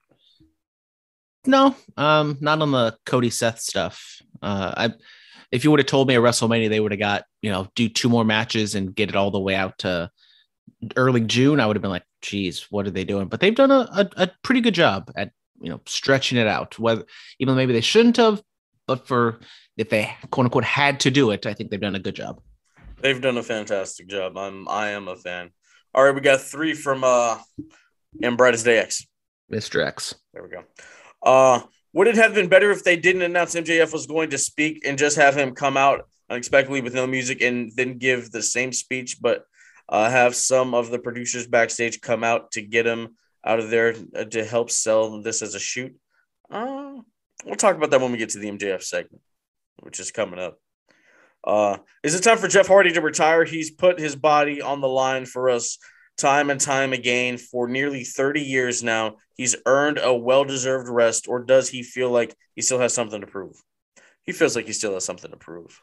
No, um, not on the Cody Seth stuff. Uh, I, if you would have told me at WrestleMania they would have got, you know, do two more matches and get it all the way out to early June, I would have been like, geez, what are they doing? But they've done a, a, a pretty good job at, you know, stretching it out. Whether even though maybe they shouldn't have, but for if they quote unquote had to do it, I think they've done a good job. They've done a fantastic job. I'm I am a fan. All right, we got three from uh Embratis Day X. Mister X. There we go. Uh, would it have been better if they didn't announce M J F was going to speak and just have him come out unexpectedly with no music and then give the same speech, but uh, have some of the producers backstage come out to get him out of there to help sell this as a shoot? Uh, we'll talk about that when we get to the M J F segment, which is coming up. Uh, is it time for Jeff Hardy to retire? He's put his body on the line for us time and time again for nearly thirty years now. He's earned a well-deserved rest, or does he feel like he still has something to prove? He feels like he still has something to prove.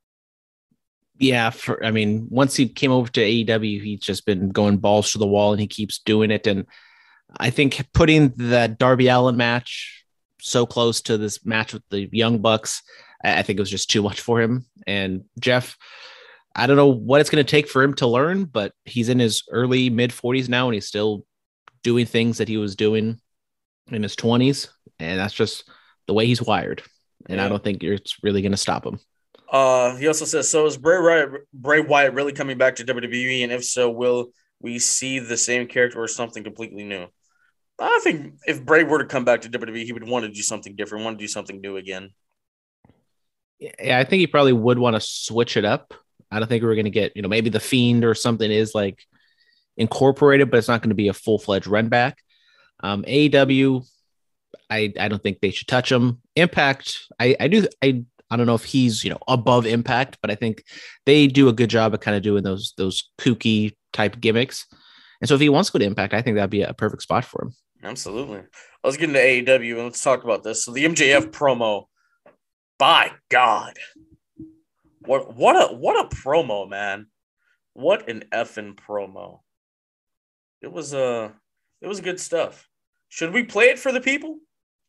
Yeah, for I mean, once he came over to A E W, he's just been going balls to the wall, and he keeps doing it. And I think putting that Darby Allin match so close to this match with the Young Bucks, I think it was just too much for him. And Jeff, I don't know what it's going to take for him to learn, but he's in his early mid forties now, and he's still doing things that he was doing in his twenties. And that's just the way he's wired. And yeah. I don't think it's really going to stop him. Uh, he also says, so is Bray Wyatt, Bray Wyatt really coming back to W W E? And if so, will we see the same character or something completely new? I think if Bray were to come back to W W E, he would want to do something different, want to do something new again. Yeah, I think he probably would want to switch it up. I don't think we're going to get, you know, maybe the Fiend or something is like incorporated, but it's not going to be a full-fledged run back. Um, A E W, I, I don't think they should touch him. Impact, I, I do, I, I don't know if he's, you know, above Impact, but I think they do a good job of kind of doing those, those kooky type gimmicks. And so if he wants to go to Impact, I think that'd be a perfect spot for him. Absolutely. Let's get into A E W and let's talk about this. So the M J F promo, by God, what what a what a promo, man! What an effing promo! It was uh it was good stuff. Should we play it for the people?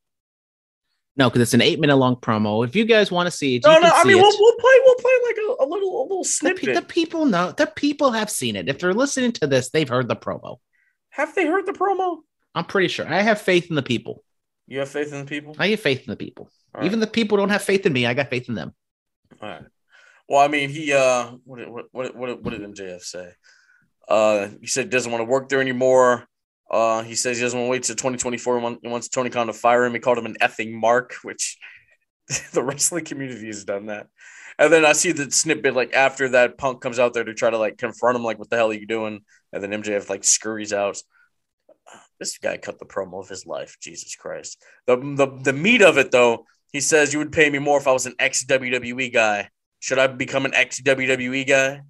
No, because it's an eight minute long promo. If you guys want to see it, no, you no. can I see mean, it. we'll, we'll play we'll play like a, a little a little snippet. The, the people know. The people have seen it. If they're listening to this, they've heard the promo. Have they heard the promo? I'm pretty sure. I have faith in the people. You have faith in the people? I have faith in the people. All Even right. the people don't have faith in me. I got faith in them. All right. Well, I mean, he uh, what did, what what what, what did M J F say? Uh, he said he doesn't want to work there anymore. Uh, he says he doesn't want to wait till twenty twenty-four. He wants Tony Khan to fire him. He called him an effing mark, which the wrestling community has done that. And then I see the snippet like after that, Punk comes out there to try to like confront him, like, "What the hell are you doing?" And then M J F like scurries out. This guy cut the promo of his life. Jesus Christ. The, the the meat of it, though, he says, you would pay me more if I was an ex-W W E guy. Should I become an ex-W W E guy?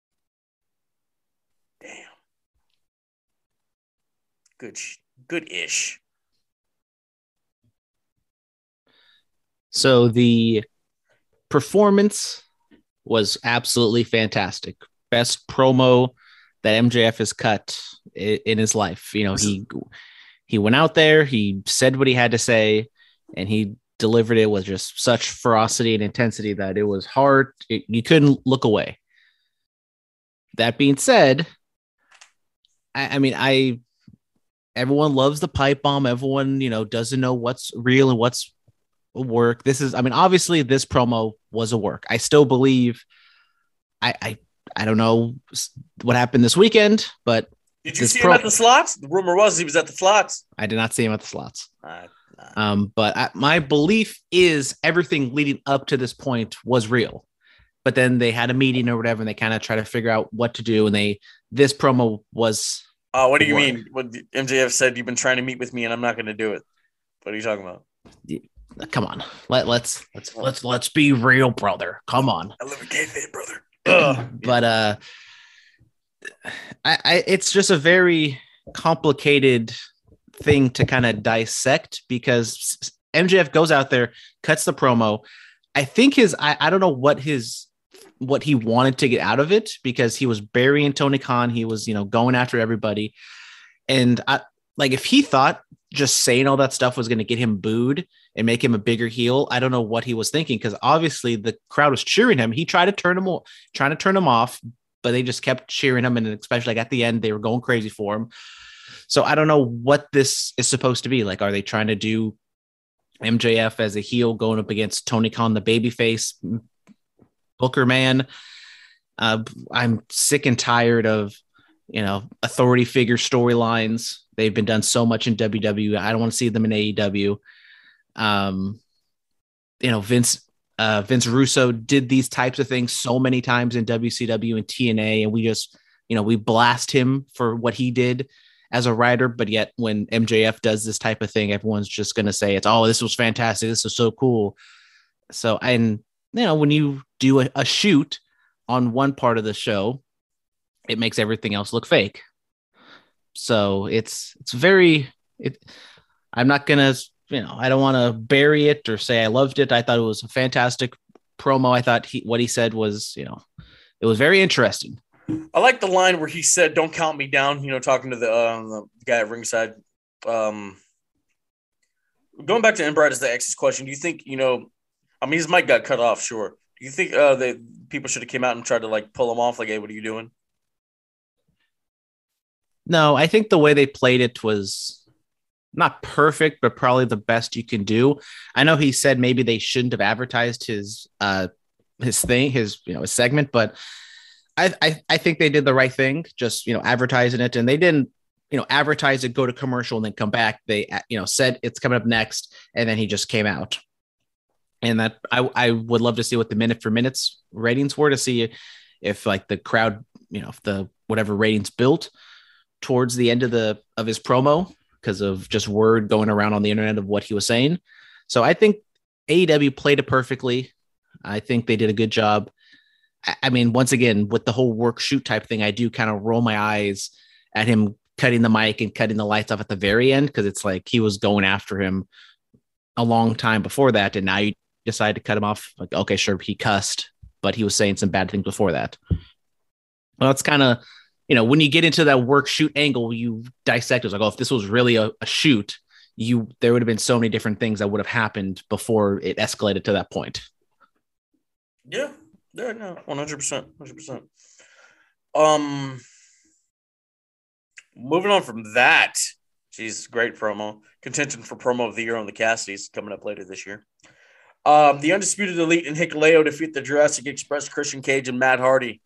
Damn. Good, good-ish. So the performance was absolutely fantastic. Best promo that M J F has cut in his life. You know, he he went out there, he said what he had to say, and he delivered it with just such ferocity and intensity that it was hard. It, you couldn't look away. That being said, I, I mean, I everyone loves the pipe bomb. Everyone, you know, doesn't know what's real and what's work. This is, I mean, obviously this promo was a work. I still believe. I I I don't know what happened this weekend, but did you see pro- him at the slots? The rumor was he was at the slots. I did not see him at the slots. Uh, nah. Um, but I, my belief is everything leading up to this point was real. But then they had a meeting or whatever, and they kind of try to figure out what to do. And they this promo was. Oh, uh, what do you work. mean? What M J F said? You've been trying to meet with me, and I'm not going to do it. What are you talking about? Come on, let let's let's let's let's be real, brother. Come on. I live in kayfabe, brother. But uh, I, I it's just a very complicated thing to kind of dissect because M J F goes out there, cuts the promo. I think his I, I don't know what his what he wanted to get out of it, because he was burying Tony Khan. He was, you know, going after everybody. And I, like, if he thought just saying all that stuff was going to get him booed and make him a bigger heel, I don't know what he was thinking, because obviously the crowd was cheering him. He tried to turn him, trying to turn him off, but they just kept cheering him. And especially like at the end, they were going crazy for him. So I don't know what this is supposed to be. Like, are they trying to do M J F as a heel going up against Tony Khan, the babyface Booker man? Uh, I'm sick and tired of, you know, authority figure storylines. They've been done so much in W W E. I don't want to see them in A E W. Um, you know, Vince, uh, Vince Russo did these types of things so many times in W C W and T N A, and we just, you know, we blast him for what he did as a writer. But yet when M J F does this type of thing, everyone's just going to say it's, oh, this was fantastic. This was so cool. So, and, you know, when you do a, a shoot on one part of the show, it makes everything else look fake. So it's, it's very, it, I'm not going to, you know, I don't want to bury it or say I loved it. I thought it was a fantastic promo. I thought he, what he said was, you know, it was very interesting. I like the line where he said, "Don't count me down," you know, talking to the, uh, the guy at ringside. Um, going back to Embright as the X's question, do you think, you know, I mean, his mic got cut off, sure. Do you think uh, that people should have came out and tried to, like, pull him off? Like, hey, what are you doing? No, I think the way they played it was not perfect, but probably the best you can do. I know he said maybe they shouldn't have advertised his uh, his thing, his, you know, his segment, but I, I, I think they did the right thing, just, you know, advertising it. And they didn't, you know, advertise it, go to commercial, and then come back. They, you know, said it's coming up next, and then he just came out. And that I, I would love to see what the minute for minutes ratings were, to see if like the crowd, you know, if the whatever ratings built towards the end of the of his promo because of just word going around on the internet of what he was saying. So I think A E W played it perfectly. I think they did a good job. I mean, once again, with the whole work shoot type thing, I do kind of roll my eyes at him cutting the mic and cutting the lights off at the very end, because it's like he was going after him a long time before that, and now you decide to cut him off. Like, okay, sure, he cussed, but he was saying some bad things before that. Well, it's kind of, you know, when you get into that work shoot angle, you dissect. It's like, oh, if this was really a, a shoot, you there would have been so many different things that would have happened before it escalated to that point. Yeah. Yeah, no, one hundred percent, one hundred percent. Um, moving on from that, geez, great promo. Contention for promo of the year on the Cassidys coming up later this year. Um, the Undisputed Elite and Hikuleo defeat the Jurassic Express, Christian Cage, and Matt Hardy.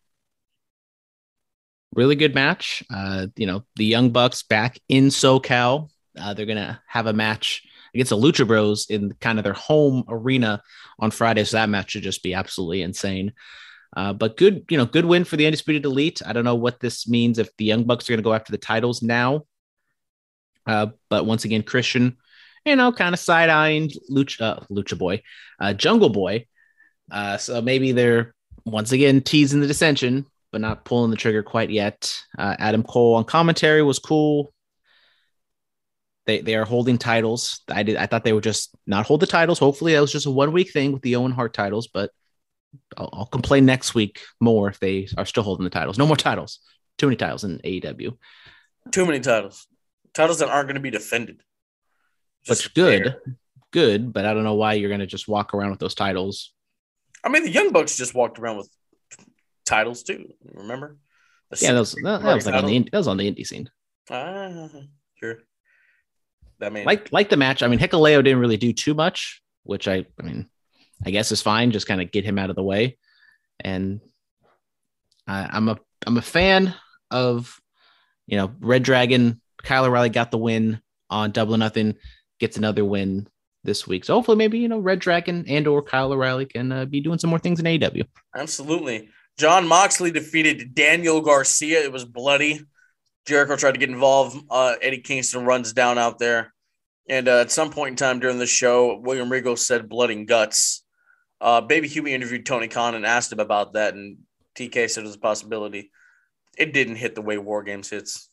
Really good match. Uh, you know, the Young Bucks back in SoCal. Uh, they're gonna have a match against the Lucha Bros in kind of their home arena on Friday. So that match should just be absolutely insane. Uh, but good, you know, good win for the Undisputed Elite. I don't know what this means if the Young Bucks are going to go after the titles now. Uh, but once again, Christian, you know, kind of side-eyeing Lucha, uh, Lucha Boy, uh, Jungle Boy. Uh, so maybe they're once again teasing the dissension, but not pulling the trigger quite yet. Uh, Adam Cole on commentary was cool. They they are holding titles. I did. I thought they would just not hold the titles. Hopefully that was just a one week thing with the Owen Hart titles, but I'll, I'll complain next week more if they are still holding the titles. No more titles. Too many titles in A E W. Too many titles. Titles that aren't going to be defended. But good. There. Good, but I don't know why you're going to just walk around with those titles. I mean, the Young Bucks just walked around with titles too. Remember? The yeah, that was, that, that was like on the that was on the indie scene. Ah, sure. That mean, like like the match. I mean, Hikuleo didn't really do too much, which I, I mean, I guess is fine. Just kind of get him out of the way. And I, I'm a I'm a fan of, you know, Red Dragon. Kyle O'Reilly got the win on Double or Nothing. Gets another win this week. So hopefully, maybe, you know, Red Dragon and or Kyle O'Reilly can uh, be doing some more things in A E W. Absolutely. John Moxley defeated Daniel Garcia. It was bloody. Jericho tried to get involved. Uh, Eddie Kingston runs down out there. And uh, at some point in time during the show, William Regal said blood and guts. Uh, Baby Huey interviewed Tony Khan and asked him about that, and T K said it was a possibility. It didn't hit the way War Games hits.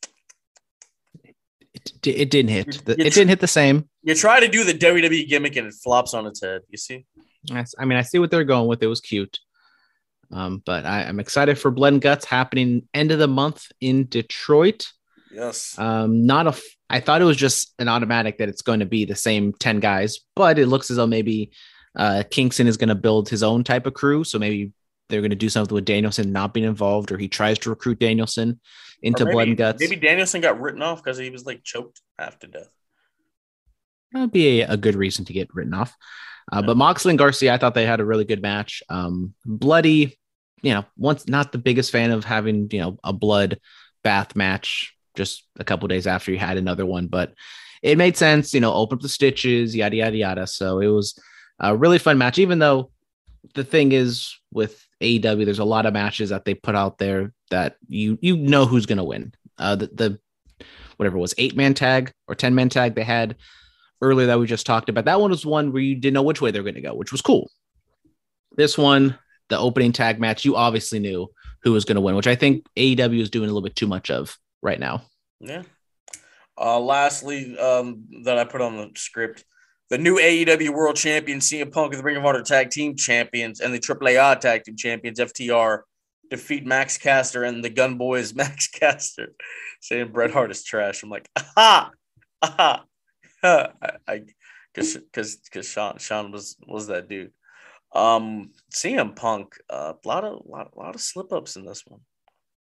It, it didn't hit. The, it didn't hit the same. You try to do the W W E gimmick, and it flops on its head. You see? I mean, I see what they're going with. It was cute. Um, but I, I'm excited for Blood and Guts happening end of the month in Detroit. Yes. Um, not a. F- I thought it was just an automatic that it's going to be the same ten guys, but it looks as though maybe uh, Kingston is going to build his own type of crew. So maybe they're going to do something with Danielson not being involved, or he tries to recruit Danielson into maybe, Blood and Guts. Maybe Danielson got written off because he was like choked half to death. That'd be a, a good reason to get written off. Uh, yeah. But Moxley and Garcia, I thought they had a really good match. Um, bloody, you know, once not the biggest fan of having, you know, a blood bath match just a couple days after you had another one, but it made sense, you know, open up the stitches, yada, yada, yada. So it was a really fun match, even though the thing is with A E W, there's a lot of matches that they put out there that you, you know, who's going to win. Uh, the, the, whatever it was, eight man tag or ten man tag they had earlier that we just talked about. That one was one where you didn't know which way they were going to go, which was cool. This one, the opening tag match, you obviously knew who was going to win, which I think A E W is doing a little bit too much of right now. Yeah. Uh, lastly, um, that I put on the script, the new A E W World Champion C M Punk and the Ring of Honor Tag Team Champions and the Triple A I Tag Team Champions F T R defeat Max Caster and the Gun Boys Max Caster, saying Bret Hart is trash. I'm like, aha, aha, I, because because because Sean Sean was was that dude. Um, C M Punk, a uh, lot of lot lot of slip ups in this one.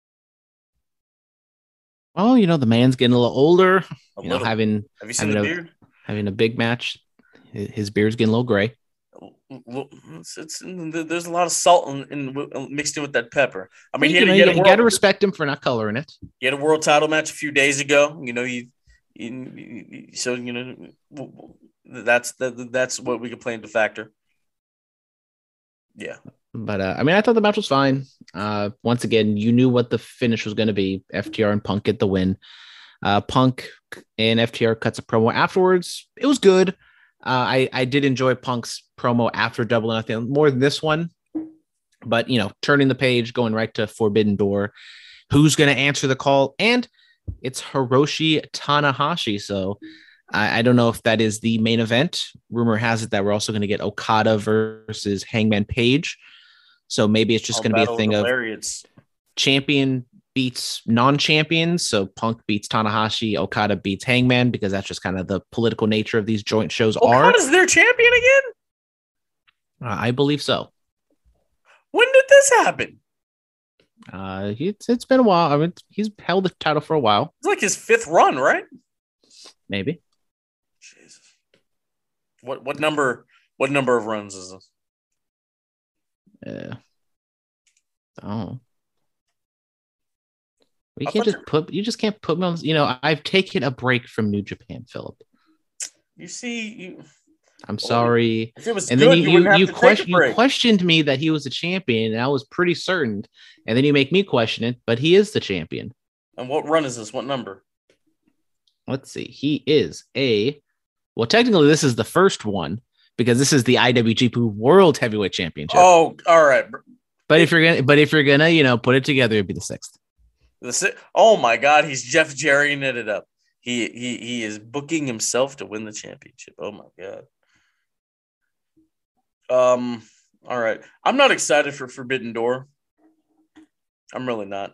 Oh, you know, the man's getting a little older. A you little. know, having have you seen having the a, beard? Having a big match, his beard's getting a little gray. It's, it's there's a lot of salt in, in mixed in with that pepper. I mean, you, he, know, he you, you got to respect him for not coloring it. He had a world title match a few days ago. You know, he, he so you know that's that, that's what we could play into factor. Yeah. But, uh, I mean, I thought the match was fine. Uh, once again, you knew what the finish was going to be. F T R and Punk get the win. Uh, Punk and F T R cuts a promo afterwards. It was good. Uh, I, I did enjoy Punk's promo after Double or Nothing more than this one. But, you know, turning the page, going right to Forbidden Door. Who's going to answer the call? And it's Hiroshi Tanahashi. So I, I don't know if that is the main event. Rumor has it that we're also going to get Okada versus Hangman Page. So maybe it's just going to be a thing of champion beats non-champions. So Punk beats Tanahashi, Okada beats Hangman, because that's just kind of the political nature of these joint shows. Okada's are. Their champion again? Uh, I believe so. When did this happen? Uh, it's, it's been a while. I mean, he's held the title for a while. It's like his fifth run, right? Maybe. Jesus. What what number? What number of runs is this? Yeah. Oh. You can't just put. You just can't put me on. You know, I've taken a break from New Japan, Philip. You see, you. I'm sorry. If it was and good, then you you you, you, question, you questioned me that he was a champion, and I was pretty certain. And then you make me question it, but he is the champion. And what run is this? What number? Let's see. He is a. Well, technically, this is the first one because this is the I W G P World Heavyweight Championship. Oh, all right. But if you're gonna, but if you're gonna, you know, put it together, it'd be the sixth. The si- oh my God, he's Jeff Jarrett it up. He he he is booking himself to win the championship. Oh my God. Um. All right, I'm not excited for Forbidden Door. I'm really not.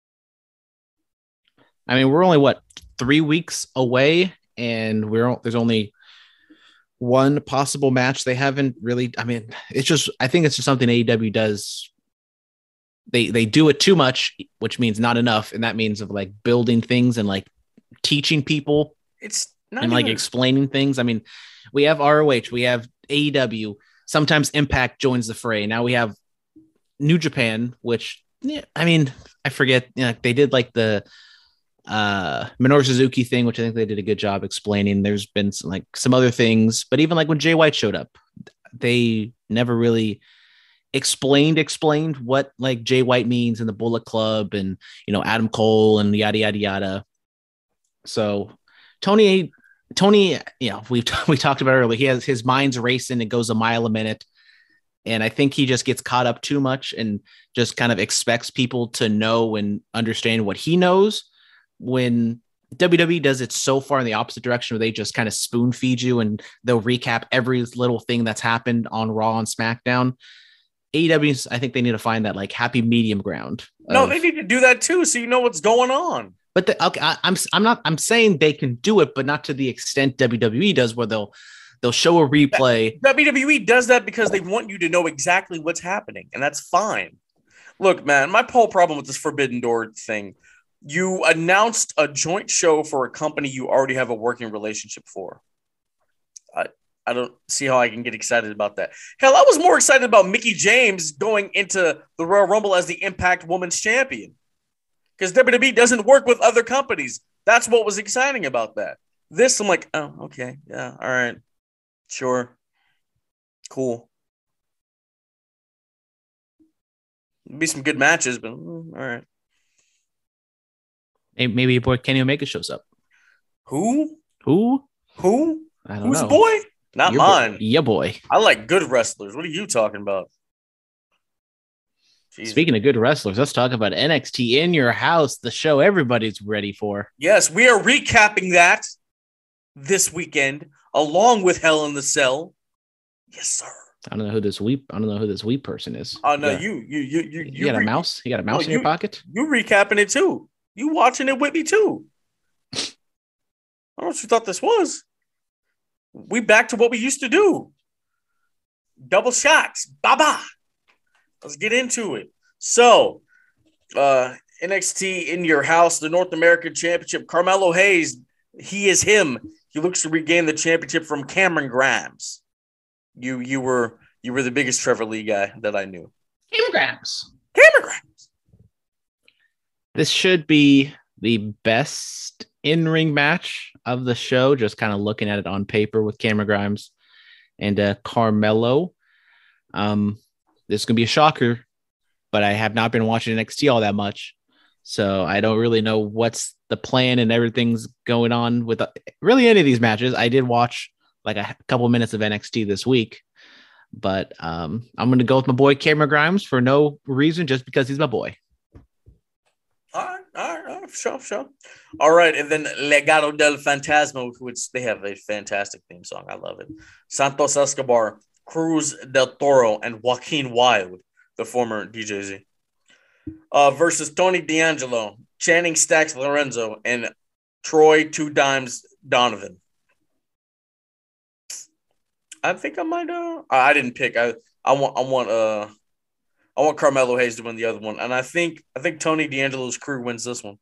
I mean, we're only what three weeks away, and we're there's only one possible match. They haven't really. I mean, it's just. I think it's just something A E W does. They they do it too much, which means not enough, and that means of like building things and like teaching people. It's not and even... like explaining things. I mean, we have R O H, we have A E W. Sometimes Impact joins the fray. Now we have New Japan, which yeah, I mean, I forget. You know, they did like the uh, Minoru Suzuki thing, which I think they did a good job explaining. There's been some, like some other things, but even like when Jay White showed up, they never really explained explained what like Jay White means in the Bullet Club and you know Adam Cole and yada yada yada. So Tony, Tony, you know we we talked about it earlier. He has his mind's racing. It goes a mile a minute, and I think he just gets caught up too much and just kind of expects people to know and understand what he knows. When W W E does it so far in the opposite direction, where they just kind of spoon feed you and they'll recap every little thing that's happened on Raw and SmackDown. A E W, I think they need to find that like happy medium ground. No, of- they need to do that too, so you know what's going on. But the, okay, I, I'm I'm not I'm saying they can do it, but not to the extent W W E does, where they'll they'll show a replay. W W E does that because they want you to know exactly what's happening, and that's fine. Look, man, my whole problem with this Forbidden Door thing, you announced a joint show for a company you already have a working relationship for. I I don't see how I can get excited about that. Hell, I was more excited about Mickie James going into the Royal Rumble as the Impact Women's Champion. Because W W E doesn't work with other companies. That's what was exciting about that. This, I'm like, oh, okay. Yeah, all right. Sure. Cool. Be some good matches, but mm, all right. Hey, maybe your boy Kenny Omega shows up. Who? Who? Who? I don't Who's know. boy? Not Your mine. Boy. Yeah, boy. I like good wrestlers. What are you talking about? Jeez. Speaking of good wrestlers, let's talk about N X T In Your House, the show everybody's ready for. Yes, we are recapping that this weekend, along with Hell in the Cell. Yes, sir. I don't know who this weep. I don't know who this weep person is. Oh no, Yeah. you you you you You got a re- mouse? You got a mouse No, in your you- pocket? You recapping it too. You watching it with me too. I don't know what you thought this was. We back to what we used to do. Double shots. Baba. Let's get into it. So, uh, N X T In Your House, the North American Championship. Carmelo Hayes, he is him. He looks to regain the championship from Cameron Grimes. You you were you were the biggest Trevor Lee guy that I knew. Cameron Grimes. Cameron Grimes. This should be the best in-ring match of the show, just kind of looking at it on paper with Cameron Grimes and uh, Carmelo. Um, this is going to be a shocker, but I have not been watching N X T all that much, so I don't really know what's the plan and everything's going on with uh, really any of these matches. I did watch like a couple minutes of N X T this week, but um, I'm going to go with my boy Cameron Grimes for no reason, just because he's my boy. All right, all right, all right, for sure, for sure. All right, and then Legado del Fantasma, which they have a fantastic theme song. I love it. Santos Escobar, Cruz del Toro, and Joaquin Wilde, the former D J Z, uh, versus Tony D'Angelo, Channing Stacks Lorenzo, and Troy Two Dimes Donovan. I think I might. Uh, I didn't pick. I I want. I want. Uh. I want Carmelo Hayes to win the other one, and I think I think Tony D'Angelo's crew wins this one.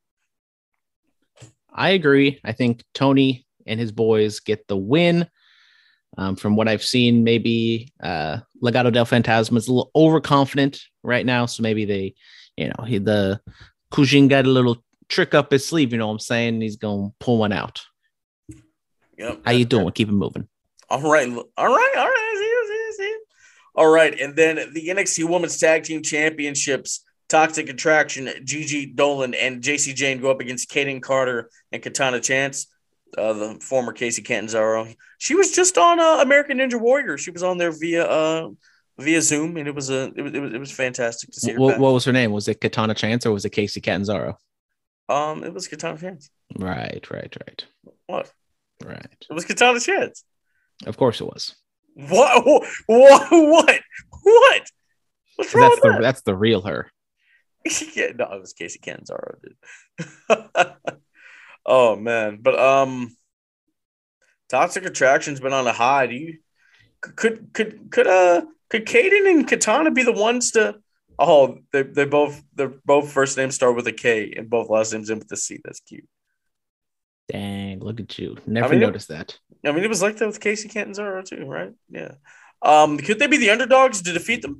I agree. I think Tony and his boys get the win. Um, from what I've seen, maybe uh, Legado del Fantasma is a little overconfident right now, so maybe they, you know, he the Kujin got a little trick up his sleeve. You know what I'm saying? He's gonna pull one out. Yep. How you doing? Keep it moving. All right, all right, all right. See you, see you, see you. All right, and then the N X T Women's Tag Team Championships, Toxic Attraction, Gigi Dolan, and J C Jane go up against Kaden Carter and Katana Chance, uh, the former Casey Catanzaro. She was just on uh, American Ninja Warrior. She was on there via uh, via Zoom, and it was a it was it was, it was fantastic to see her What, back. what was her name? Was it Katana Chance or was it Casey Catanzaro? Um, it was Katana Chance. Right, right, right, What? right. It was Katana Chance. Of course it was. What? What? What? What? What's wrong That's with the that? that's the real her. Yeah, no, it was Casey Catanzaro, dude. Oh man, but um, Toxic Attraction's been on a high. Do you could could could uh could Kaden and Katana be the ones to? Oh, they they both they're both first names start with a K and both last names end with a C. That's cute. Dang, look at you. Never I mean, noticed that. I mean, it was like that with Casey Catanzaro too, right? Yeah. Um, could they be the underdogs to defeat them?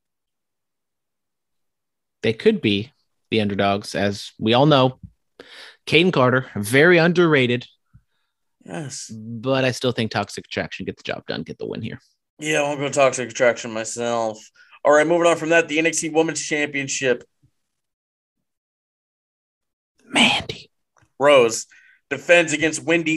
They could be the underdogs, as we all know. Caden Carter, very underrated, Yes. but I still think Toxic Attraction get the job done, get the win here. Yeah, I'll go Toxic Attraction myself. All right, moving on from that, the N X T Women's Championship. Mandy. Rose defends against Wendy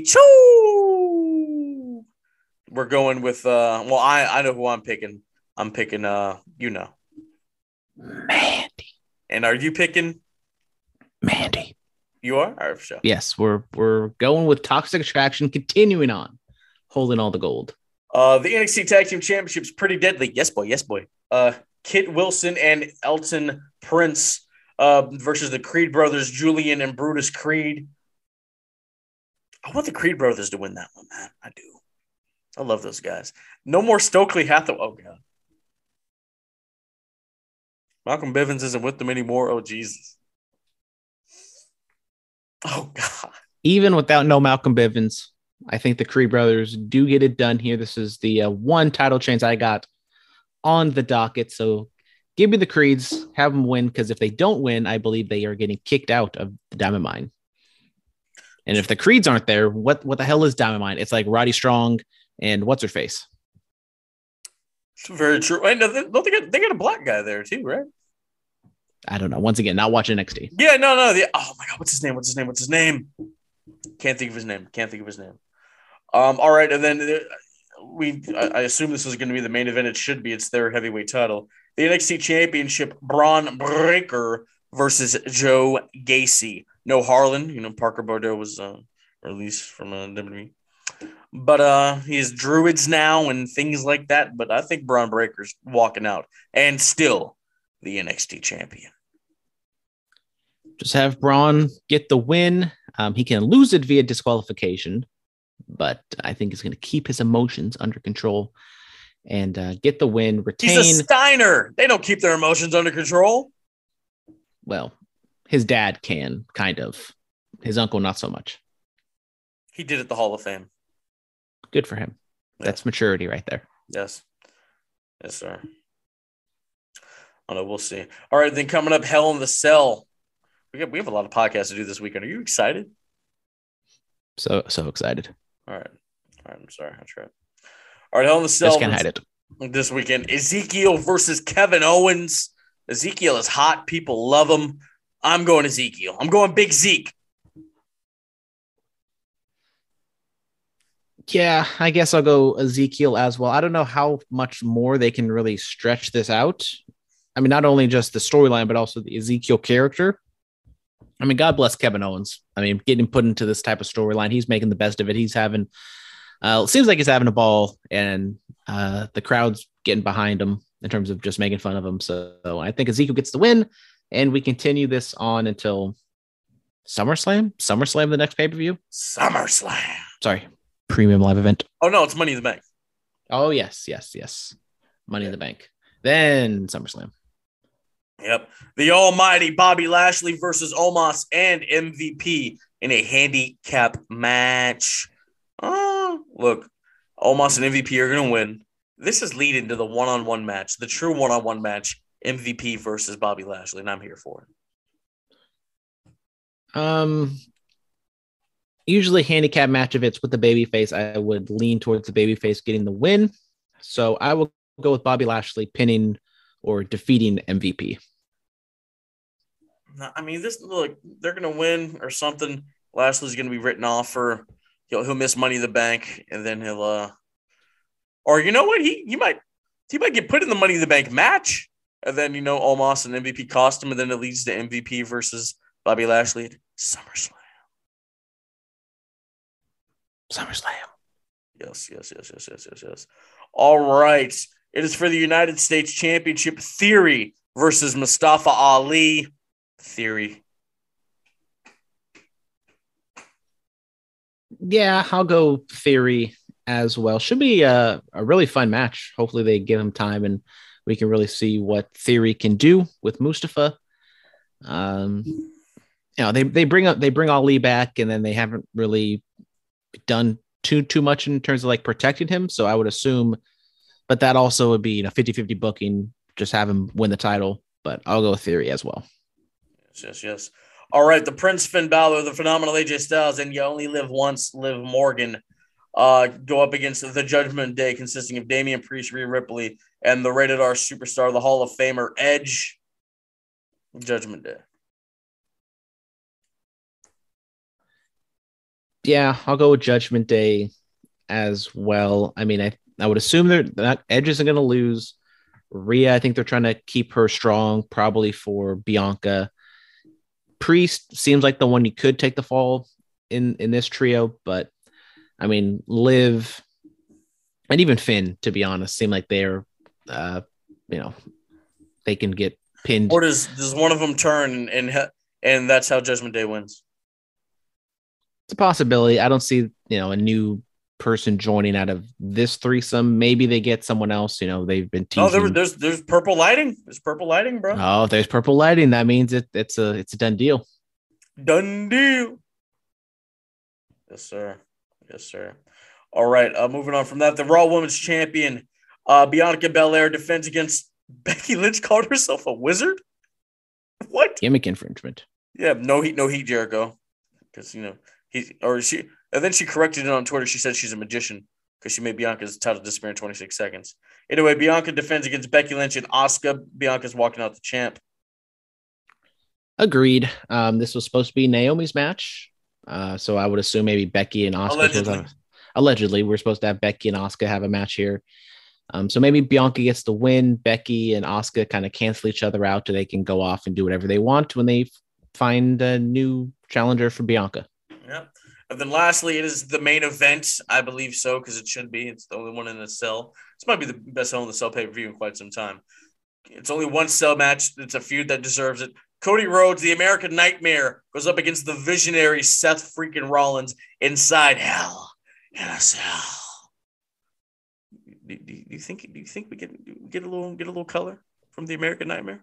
Choo. We're going with uh well, I I know who I'm picking. I'm picking uh you know. Mandy. And are you picking? Mandy. You are? All right, for sure. Yes, we're we're going with Toxic Attraction, continuing on, holding all the gold. Uh the N X T Tag Team Championship's pretty deadly. Yes, boy, yes, boy. Uh Kit Wilson and Elton Prince uh, versus the Creed brothers, Julian and Brutus Creed. I want the Creed brothers to win that one, man. I do. I love those guys. No more Stokely Hathaway. Oh, God. Malcolm Bivens isn't with them anymore. Oh, Jesus. Oh, God. Even without no Malcolm Bivens, I think the Creed brothers do get it done here. This is the uh, one title change I got on the docket. So give me the Creeds, have them win, because if they don't win, I believe they are getting kicked out of the Diamond Mine. And if the Creeds aren't there, what, what the hell is Diamond Mine? It's like Roddy Strong and what's her face? Very true. I know they, don't they, got, they got a black guy there too, right? I don't know. Once again, not watching N X T. Yeah, no, no. The, oh my God, what's his name? What's his name? What's his name? Can't think of his name. Can't think of his name. Um. All right, and then uh, we. I, I assume this is going to be the main event. It should be. It's their heavyweight title. The N X T Championship. Braun Breaker versus Joe Gacy. No Harlan. You know, Parker Bordeaux was uh, released from uh, W W E. But uh, he's Druids now and things like that. But I think Braun Breaker's walking out and still the N X T champion. Just have Braun get the win. Um, he can lose it via disqualification, but I think he's going to keep his emotions under control and uh, get the win. Retain. He's a Steiner. They don't keep their emotions under control. Well, his dad can, kind of. His uncle, not so much. He did at the Hall of Fame. Good for him. Yeah. That's maturity right there. Yes. Yes, sir. I don't know. We'll see. All right, then coming up, Hell in the Cell. We have, we have a lot of podcasts to do this weekend. Are you excited? So so excited. All right. All right. I'm sorry. I tried. All right, Hell in the Cell. Just can't hide it. This weekend, Ezekiel versus Kevin Owens. Ezekiel is hot. People love him. I'm going Ezekiel. I'm going Big Zeke. Yeah, I guess I'll go Ezekiel as well. I don't know how much more they can really stretch this out. I mean, not only just the storyline, but also the Ezekiel character. I mean, God bless Kevin Owens. I mean, getting put into this type of storyline, he's making the best of it. He's having, uh, it seems like he's having a ball, and uh, the crowd's getting behind him in terms of just making fun of him. So, so I think Ezekiel gets the win, and we continue this on until SummerSlam. SummerSlam, the next pay-per-view. SummerSlam. Sorry, premium live event. Oh no, it's Money in the Bank. Oh yes, yes, yes. Money in the Bank. Then SummerSlam. Yep. The almighty Bobby Lashley versus Omos and M V P in a handicap match. Uh, look, Omos and M V P are going to win. This is leading to the one-on-one match, the true one-on-one match, M V P versus Bobby Lashley, and I'm here for it. Um, usually handicap match, if it's with the babyface, I would lean towards the babyface getting the win. So I will go with Bobby Lashley pinning or defeating M V P. I mean, this look, they're going to win or something. Lashley's going to be written off for he'll he'll miss Money in the Bank, and then he'll uh, or you know what, he he might he might get put in the Money in the Bank match, and then you know Omos and M V P cost him, and then it leads to M V P versus Bobby Lashley at SummerSlam. SummerSlam. Yes, yes, yes, yes, yes, yes, yes. All right. It is for the United States Championship. Theory versus Mustafa Ali. Theory. Yeah, I'll go Theory as well. Should be a, a really fun match. Hopefully they give him time and we can really see what Theory can do with Mustafa. Um, you know, they, they bring up they bring Ali back, and then they haven't really done too too much in terms of like protecting him. So I would assume, but that also would be, you know, fifty-fifty booking, just have him win the title. But I'll go with Theory as well. Yes, yes, yes. All right, the Prince Finn Balor, the phenomenal A J Styles, and You Only Live Once, Liv Morgan, uh, go up against the Judgment Day, consisting of Damian Priest, Rhea Ripley, and the Rated R superstar, the Hall of Famer, Edge. Judgment Day. Yeah, I'll go with Judgment Day as well. I mean, I, I would assume they're not Edge isn't going to lose. Rhea, I think they're trying to keep her strong, probably for Bianca. Priest seems like the one you could take the fall in, in this trio, but I mean, Liv and even Finn, to be honest, seem like they're, uh, you know, they can get pinned. Or does does one of them turn and and, and that's how Judgment Day wins? It's a possibility. I don't see, you know, a new person joining out of this threesome. Maybe they get someone else. You know, they've been teasing. Oh, there, there's there's purple lighting. There's purple lighting, bro. Oh, there's purple lighting. That means it, it's a it's a done deal. Done deal. Yes, sir. Yes, sir. All right. Uh, moving on from that, the Raw Women's Champion, uh, Bianca Belair, defends against Becky Lynch. Called herself a wizard. What? Gimmick infringement. Yeah, no heat, no heat, Jericho. Because you know he or she, and then she corrected it on Twitter. She said she's a magician because she made Bianca's title disappear in twenty-six seconds. Anyway, Bianca defends against Becky Lynch and Asuka. Bianca's walking out the champ. Agreed. Um, this was supposed to be Naomi's match, uh, so I would assume maybe Becky and Asuka. Allegedly. Have, allegedly, we're supposed to have Becky and Asuka have a match here. Um, so maybe Bianca gets the win. Becky and Asuka kind of cancel each other out, so they can go off and do whatever they want when they find a new challenger for Bianca. Yeah. And then lastly, it is the main event. I believe so, because it should be. It's the only one in the cell. This might be the best Hell in the Cell pay-per-view in quite some time. It's only one cell match. It's a feud that deserves it. Cody Rhodes, the American Nightmare, goes up against the visionary Seth freaking Rollins inside Hell in a Cell. Do, do, do you think? Do you think we get get a little get a little color from the American Nightmare?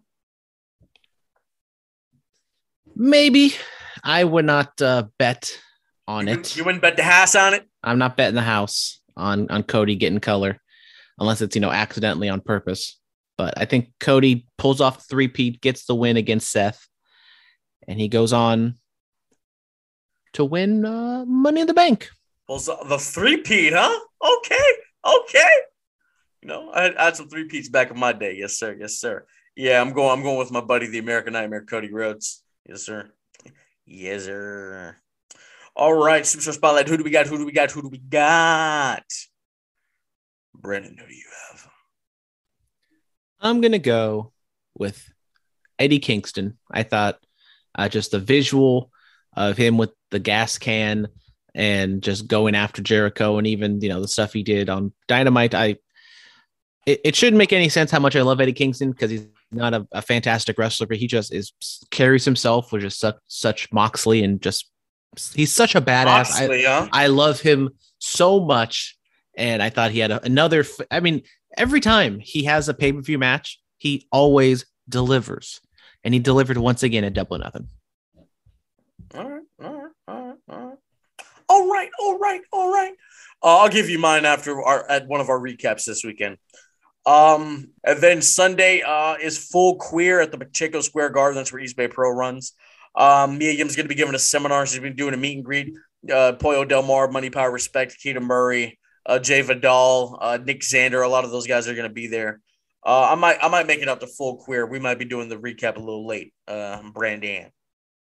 Maybe. I would not uh, bet on you, it. You wouldn't bet the house on it? I'm not betting the house on, on Cody getting color unless it's, you know, accidentally on purpose. But I think Cody pulls off the three-peat, gets the win against Seth, and he goes on to win uh, Money in the Bank. Pulls off the three-peat, huh? Okay, okay. You know, I had, I had some three-peats back in my day. Yes, sir. Yes, sir. Yeah, I'm going. I'm going with my buddy, the American Nightmare, Cody Rhodes. Yes, sir. Yes, sir. All right, Superstar Spotlight. Who do we got? Who do we got? Who do we got? Brandon, who do you have? I'm going to go with Eddie Kingston. I thought uh, just the visual of him with the gas can and just going after Jericho and even, you know, the stuff he did on Dynamite. I it, it shouldn't make any sense how much I love Eddie Kingston because he's not a, a fantastic wrestler, but he just is carries himself with just such, such Moxley and just he's such a badass. Moxley, I, huh? I love him so much. And I thought he had a, another, I mean, every time he has a pay-per-view match, he always delivers. And he delivered once again at Double or Nothing. All right, all right, all right, all right. All right, all right, all right. Uh, I'll give you mine after our at one of our recaps this weekend. Um, and then Sunday uh, is full queer at the Pacheco Square Garden. That's where East Bay Pro runs. Um, Mia Yim's going to be giving a seminar. She's been doing a meet and greet. Uh, Pollo Del Mar, Money, Power, Respect, Keita Murray, uh, Jay Vidal, uh, Nick Xander. A lot of those guys are going to be there. Uh, I might I might make it up to full queer. We might be doing the recap a little late. Uh, Brandon.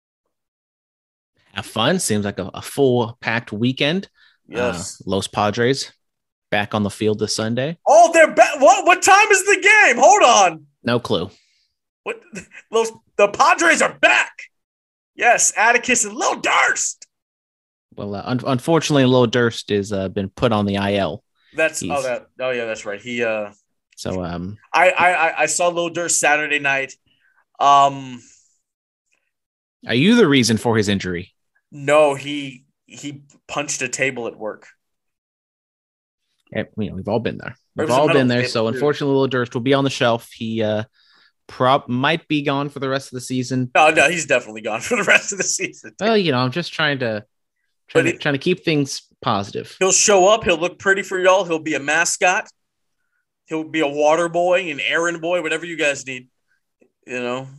Have fun. Seems like a, a full packed weekend. Yes. Uh, Los Padres back on the field this Sunday. Oh, they're back. What? What time is the game? Hold on. No clue. What? Los the Padres are back. Yes, Atticus and Lil Durst. Well, uh, un- unfortunately, Lil Durst has uh, been put on the I L. That's He's, oh that oh yeah, that's right. He uh. So um, I I I saw Lil Durst Saturday night. Um. Are you the reason for his injury? No, he he punched a table at work. Yeah, you know, we've all been there. There We've was a all metal been there. table, So too. unfortunately, Lil Durst will be on the shelf. He uh, prop might be gone for the rest of the season. No, no, he's definitely gone for the rest of the season. Well, you know, I'm just trying to trying, But to, it- trying to keep things positive. He'll show up. He'll look pretty for y'all. He'll be a mascot. He'll be a water boy, an errand boy, whatever you guys need. You know.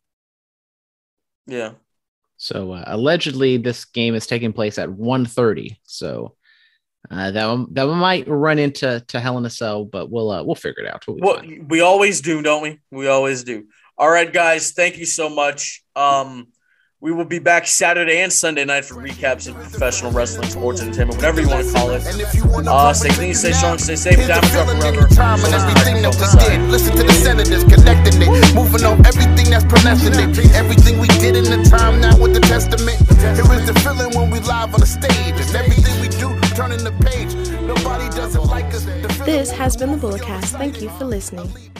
Yeah. So uh, allegedly, this game is taking place at one thirty. So uh, that one, that one might run into to Hell in a Cell, but we'll uh, we'll figure it out. We'll be Well, fine. we always do, don't we? We always do. All right, guys. Thank you so much. Um, we will be back Saturday and Sunday night for recaps of professional wrestling, sports, entertainment, whatever you want to call it. And if you want to Uh, stay clean, stay strong, stay safe. Here's the Diamonds up feeling forever. anytime and So everything that we listen to did. Listen to the senators connecting it, moving on everything that's pronouncing it. Everything we did in the time now with the testament. Here is the feeling when we live on the stage, and everything we do turning the page. Nobody does it like us. The feeling This has been the Bulletcast. Thank you for listening.